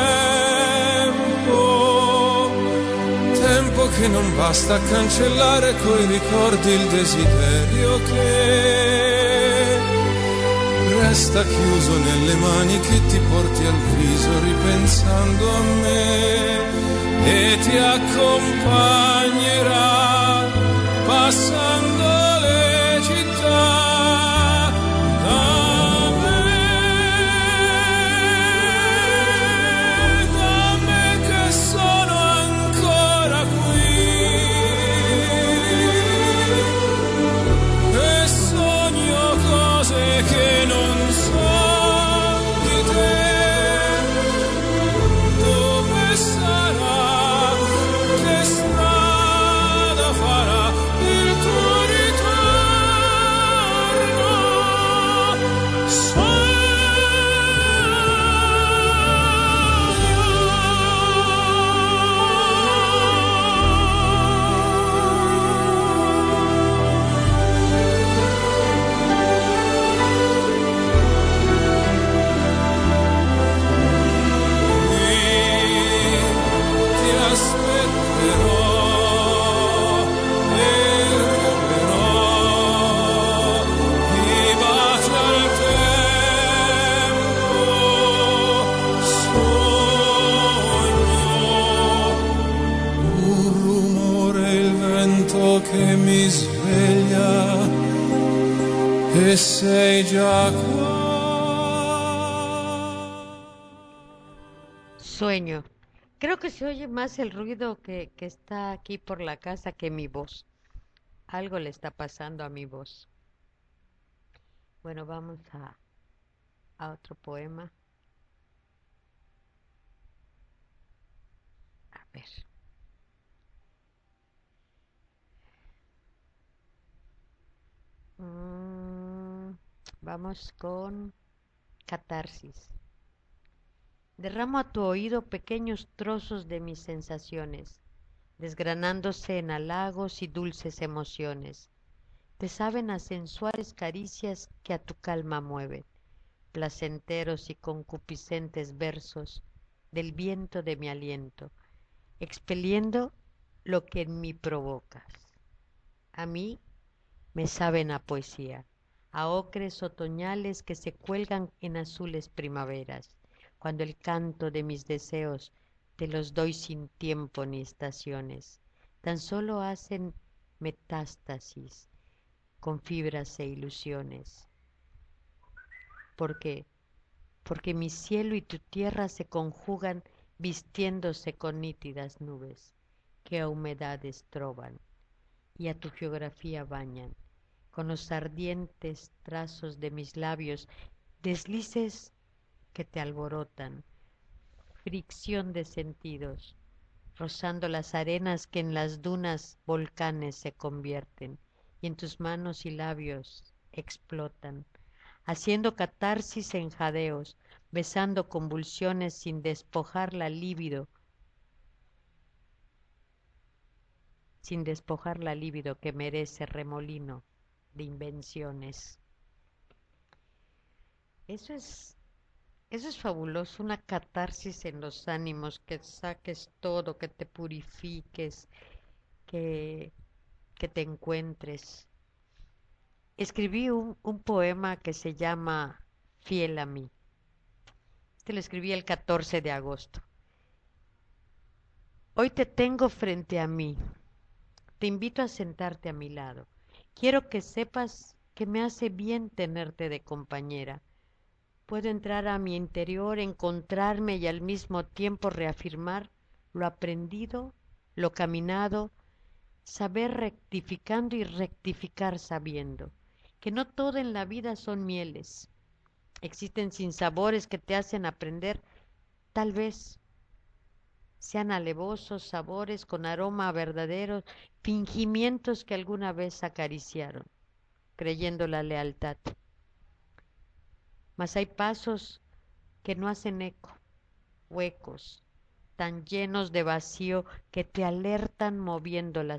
tempo che non basta a cancellare coi ricordi il desiderio che resta chiuso nelle mani che ti porti al viso ripensando a me e ti accompagnerà passando le città. Che non so di te, dove sarà, che strada farà il tuo ritorno. Che mi sveglia e sei già qua. Sueño. Creo que se oye más el ruido que está aquí por la casa que mi voz. Algo le está pasando a mi voz. Bueno, vamos a otro poema. A ver. Vamos con catarsis. Derramo a tu oído pequeños trozos de mis sensaciones, desgranándose en halagos y dulces emociones. Te saben a sensuales caricias que a tu calma mueven, placenteros y concupiscentes versos del viento de mi aliento, expeliendo lo que en mí provocas. A mí me saben a poesía, a ocres otoñales que se cuelgan en azules primaveras, cuando el canto de mis deseos te los doy sin tiempo ni estaciones, tan solo hacen metástasis con fibras e ilusiones. Porque mi cielo y tu tierra se conjugan vistiéndose con nítidas nubes que a humedades troban y a tu geografía bañan con los ardientes trazos de mis labios, deslices que te alborotan, fricción de sentidos, rozando las arenas que en las dunas volcanes se convierten y en tus manos y labios explotan, haciendo catarsis en jadeos, besando convulsiones sin despojar la libido, que merece remolino de invenciones. Eso es fabuloso, una catarsis en los ánimos, que saques todo, que te purifiques, que te encuentres. Escribí un poema que se llama Fiel a mí. Este lo escribí el 14 de agosto. Hoy te tengo frente a mí. Te invito a sentarte a mi lado. Quiero que sepas que me hace bien tenerte de compañera. Puedo entrar a mi interior, encontrarme y al mismo tiempo reafirmar lo aprendido, lo caminado, saber rectificando y rectificar sabiendo, que no todo en la vida son mieles. Existen sinsabores que te hacen aprender, tal vez sean alevosos sabores con aroma a verdaderos fingimientos que alguna vez acariciaron, creyendo la lealtad. Mas hay pasos que no hacen eco, huecos, tan llenos de vacío que te alertan moviendo la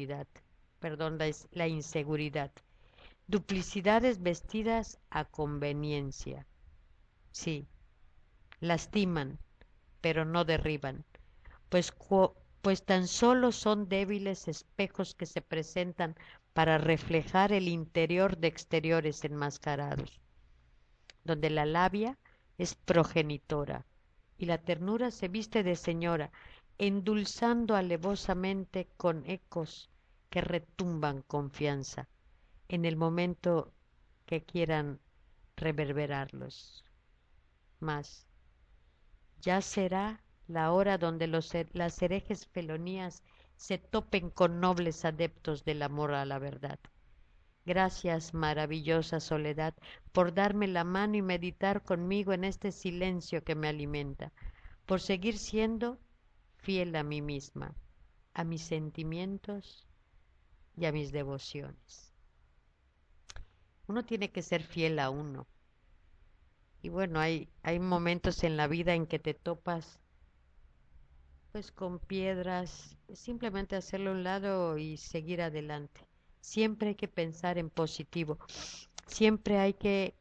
inseguridad. Duplicidades vestidas a conveniencia. Sí, lastiman, pero no derriban, pues tan solo son débiles espejos que se presentan para reflejar el interior de exteriores enmascarados. donde la labia es progenitora y la ternura se viste de señora, endulzando alevosamente con ecos que retumban confianza en el momento que quieran reverberarlos. Mas ya será la hora donde las herejes felonías se topen con nobles adeptos del amor a la verdad. Gracias, maravillosa soledad, por darme la mano y meditar conmigo en este silencio que me alimenta, por seguir siendo fiel a mí misma, a mis sentimientos y a mis devociones. Uno tiene que ser fiel a uno. Y bueno, hay momentos en la vida en que te topas pues con piedras, simplemente hacerlo a un lado y seguir adelante. Siempre hay que pensar en positivo. Siempre hay que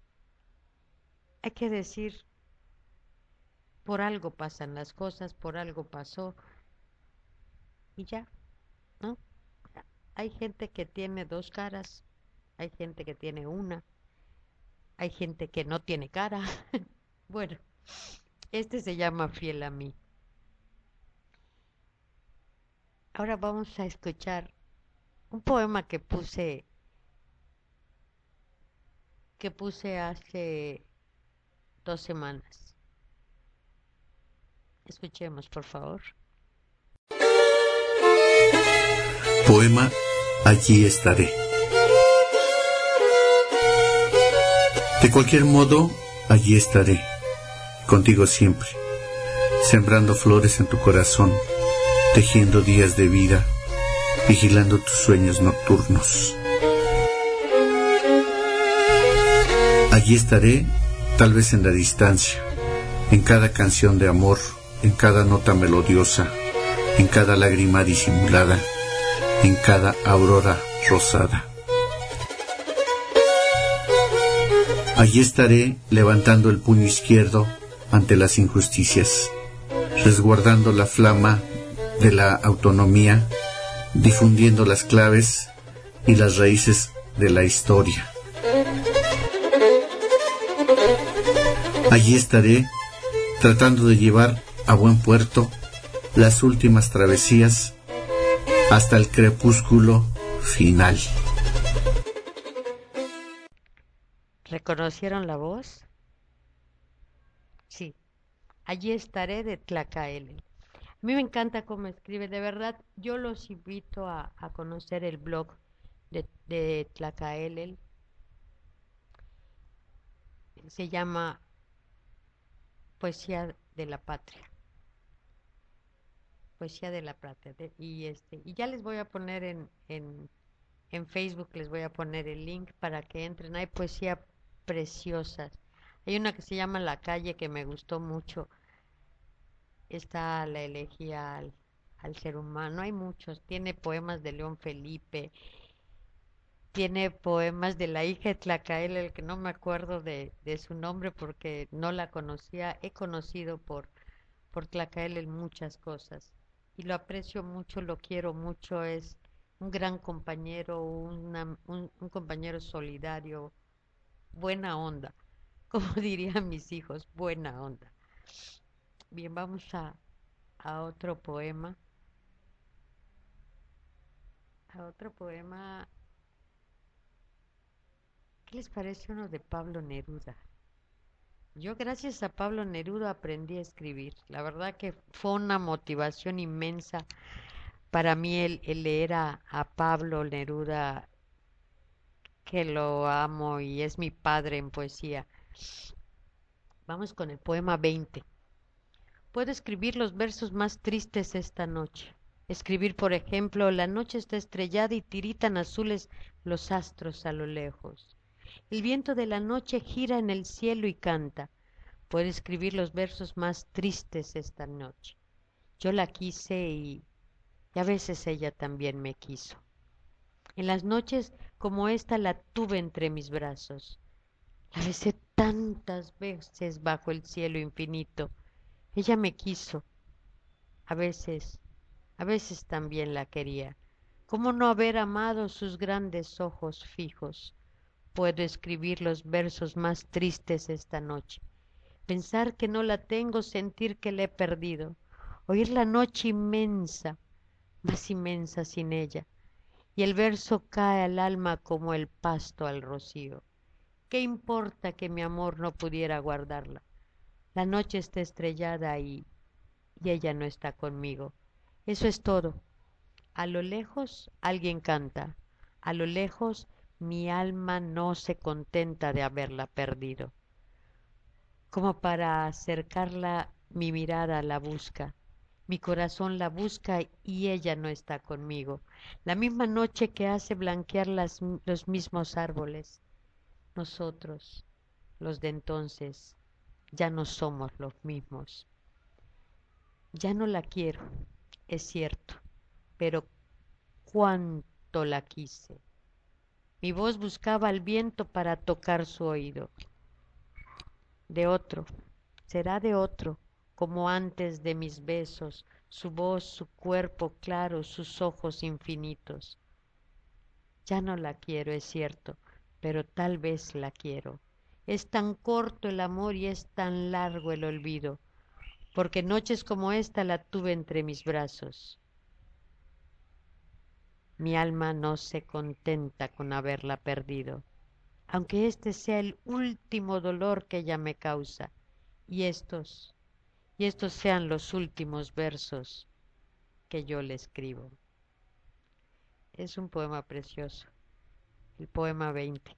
decir, por algo pasan las cosas, por algo pasó y ya, ¿no? Hay gente que tiene dos caras, hay gente que tiene una, hay gente que no tiene cara. Bueno, este se llama Fiel a mí. Ahora vamos a escuchar un poema que puse hace 2 semanas. Escuchemos, por favor. Poema Allí estaré. De cualquier modo, allí estaré, contigo siempre, sembrando flores en tu corazón, tejiendo días de vida, vigilando tus sueños nocturnos. Allí estaré, tal vez en la distancia, en cada canción de amor, en cada nota melodiosa, en cada lágrima disimulada, en cada aurora rosada. Allí estaré levantando el puño izquierdo ante las injusticias, resguardando la flama de la autonomía, difundiendo las claves y las raíces de la historia. Allí estaré tratando de llevar a buen puerto las últimas travesías hasta el crepúsculo final. ¿Reconocieron la voz? Sí. Allí estaré de Tlacaelel. A mí me encanta cómo escribe, de verdad. Yo los invito a conocer el blog de Tlacaelel. Se llama Poesía de la Patria. Poesía de la Patria. Y ya les voy a poner en Facebook, les voy a poner el link para que entren. Hay poesía preciosas. Hay una que se llama La Calle que me gustó mucho. Esta la elegía al ser humano. Hay muchos. Tiene poemas de León Felipe. Tiene poemas de la hija de Tlacaelel, el que no me acuerdo de su nombre porque no la conocía. He conocido por Tlacaelel muchas cosas. Y lo aprecio mucho, lo quiero mucho. Es un gran compañero, un compañero solidario, buena onda, como dirían mis hijos, buena onda. Bien, vamos a otro poema. ¿Qué les parece uno de Pablo Neruda? Yo gracias a Pablo Neruda aprendí a escribir. La verdad que fue una motivación inmensa para mí el leer a Pablo Neruda, que lo amo y es mi padre en poesía. Vamos con el poema 20. Puedo escribir los versos más tristes esta noche. Escribir, por ejemplo, la noche está estrellada y tiritan azules los astros a lo lejos. El viento de la noche gira en el cielo y canta. Puedo escribir los versos más tristes esta noche. Yo la quise y a veces ella también me quiso. En las noches como esta la tuve entre mis brazos. La besé tantas veces bajo el cielo infinito. Ella me quiso. A veces también la quería. ¿Cómo no haber amado sus grandes ojos fijos? puedo escribir los versos más tristes esta noche. Pensar que no la tengo, sentir que la he perdido, oír la noche inmensa, más inmensa sin ella, y el verso cae al alma como el pasto al rocío. ¿Qué importa que mi amor no pudiera guardarla? La noche está estrellada y ella no está conmigo. Eso es todo. A lo lejos alguien canta. A lo lejos mi alma no se contenta de haberla perdido. Como para acercarla, mi mirada la busca. Mi corazón la busca y ella no está conmigo. La misma noche que hace blanquear los mismos árboles. Nosotros, los de entonces, ya no somos los mismos. Ya no la quiero, es cierto, pero cuánto la quise. Mi voz buscaba al viento para tocar su oído. De otro, será de otro, como antes de mis besos, su voz, su cuerpo claro, sus ojos infinitos. Ya no la quiero, es cierto, pero tal vez la quiero. Es tan corto el amor y es tan largo el olvido, porque noches como esta la tuve entre mis brazos. Mi alma no se contenta con haberla perdido, aunque este sea el último dolor que ella me causa, y estos sean los últimos versos que yo le escribo. Es un poema precioso, el poema 20.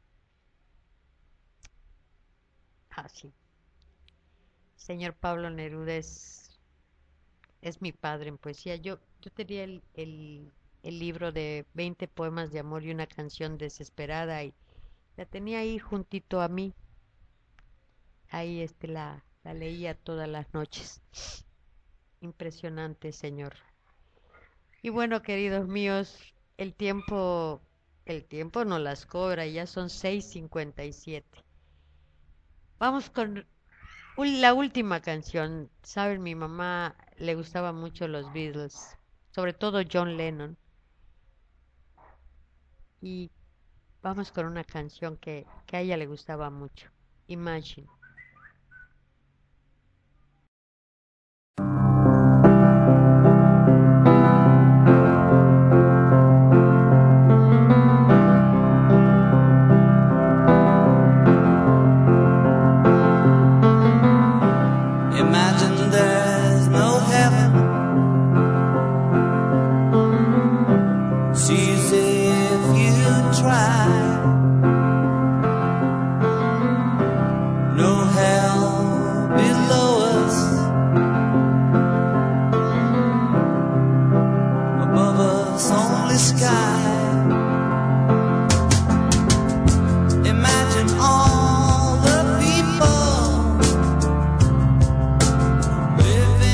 Sí. Señor Pablo Neruda es mi padre en poesía. Yo tenía el libro de 20 poemas de amor y una canción desesperada y la tenía ahí juntito a mí. Ahí la leía todas las noches. Impresionante, señor. Y bueno, queridos míos, el tiempo no las cobra, ya son 6:57. Vamos con la última canción. Saben, mi mamá le gustaba mucho los Beatles, sobre todo John Lennon. Y vamos con una canción que a ella le gustaba mucho, Imagine. Living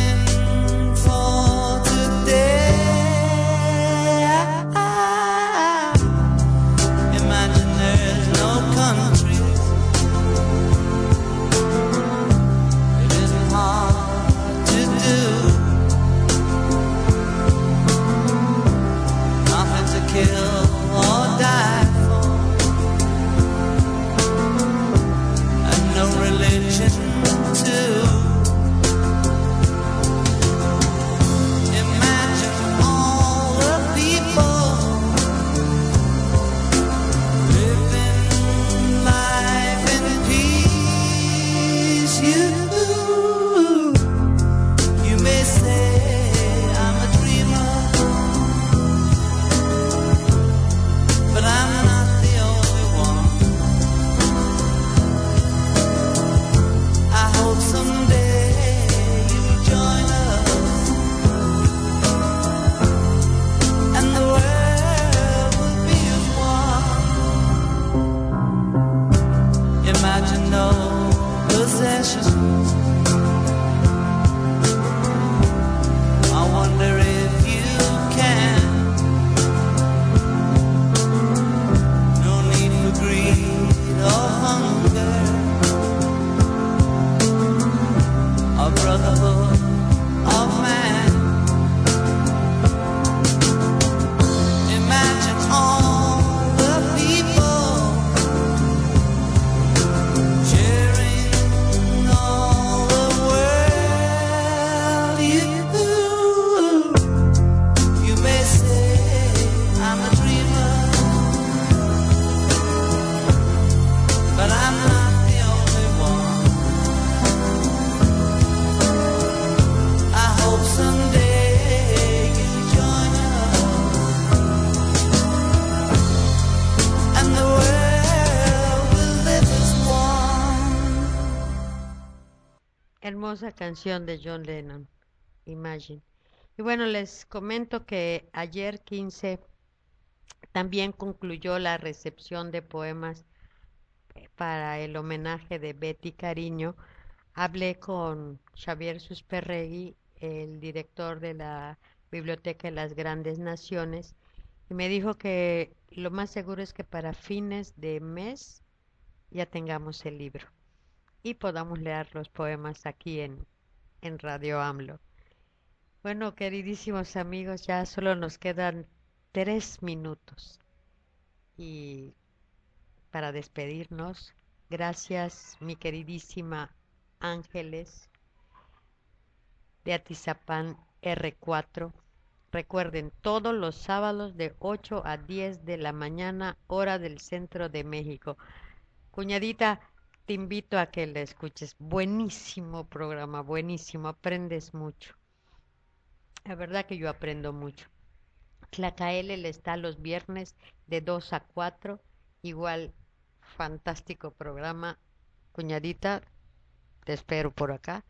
hermosa canción de John Lennon, Imagine. Y bueno, les comento que ayer 15 también concluyó la recepción de poemas para el homenaje de Betty Cariño. Hablé con Xavier Susperregui, el director de la Biblioteca de las Grandes Naciones, y me dijo que lo más seguro es que para fines de mes ya tengamos el libro y podamos leer los poemas aquí en Radio AMLO. Bueno, queridísimos amigos, ya solo nos quedan 3 minutos y para despedirnos, gracias mi queridísima Ángeles de Atizapán R4. Recuerden, todos los sábados de 8 a 10 de la mañana, hora del centro de México. Cuñadita, te invito a que la escuches. Buenísimo programa, buenísimo, aprendes mucho. La verdad que yo aprendo mucho. Tlacaele está los viernes de 2 a 4, igual fantástico programa. Cuñadita, te espero por acá.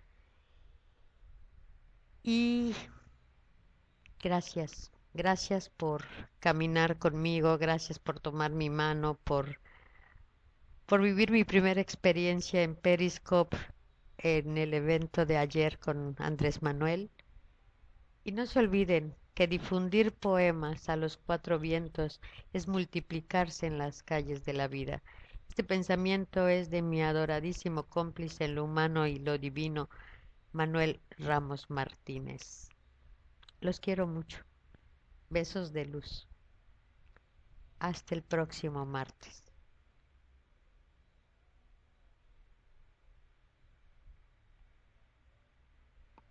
Y gracias por caminar conmigo, gracias por tomar mi mano, por vivir mi primera experiencia en Periscope en el evento de ayer con Andrés Manuel. Y no se olviden que difundir poemas a los 4 vientos es multiplicarse en las calles de la vida. Este pensamiento es de mi adoradísimo cómplice en lo humano y lo divino, Manuel Ramos Martínez. Los quiero mucho. Besos de luz. Hasta el próximo martes.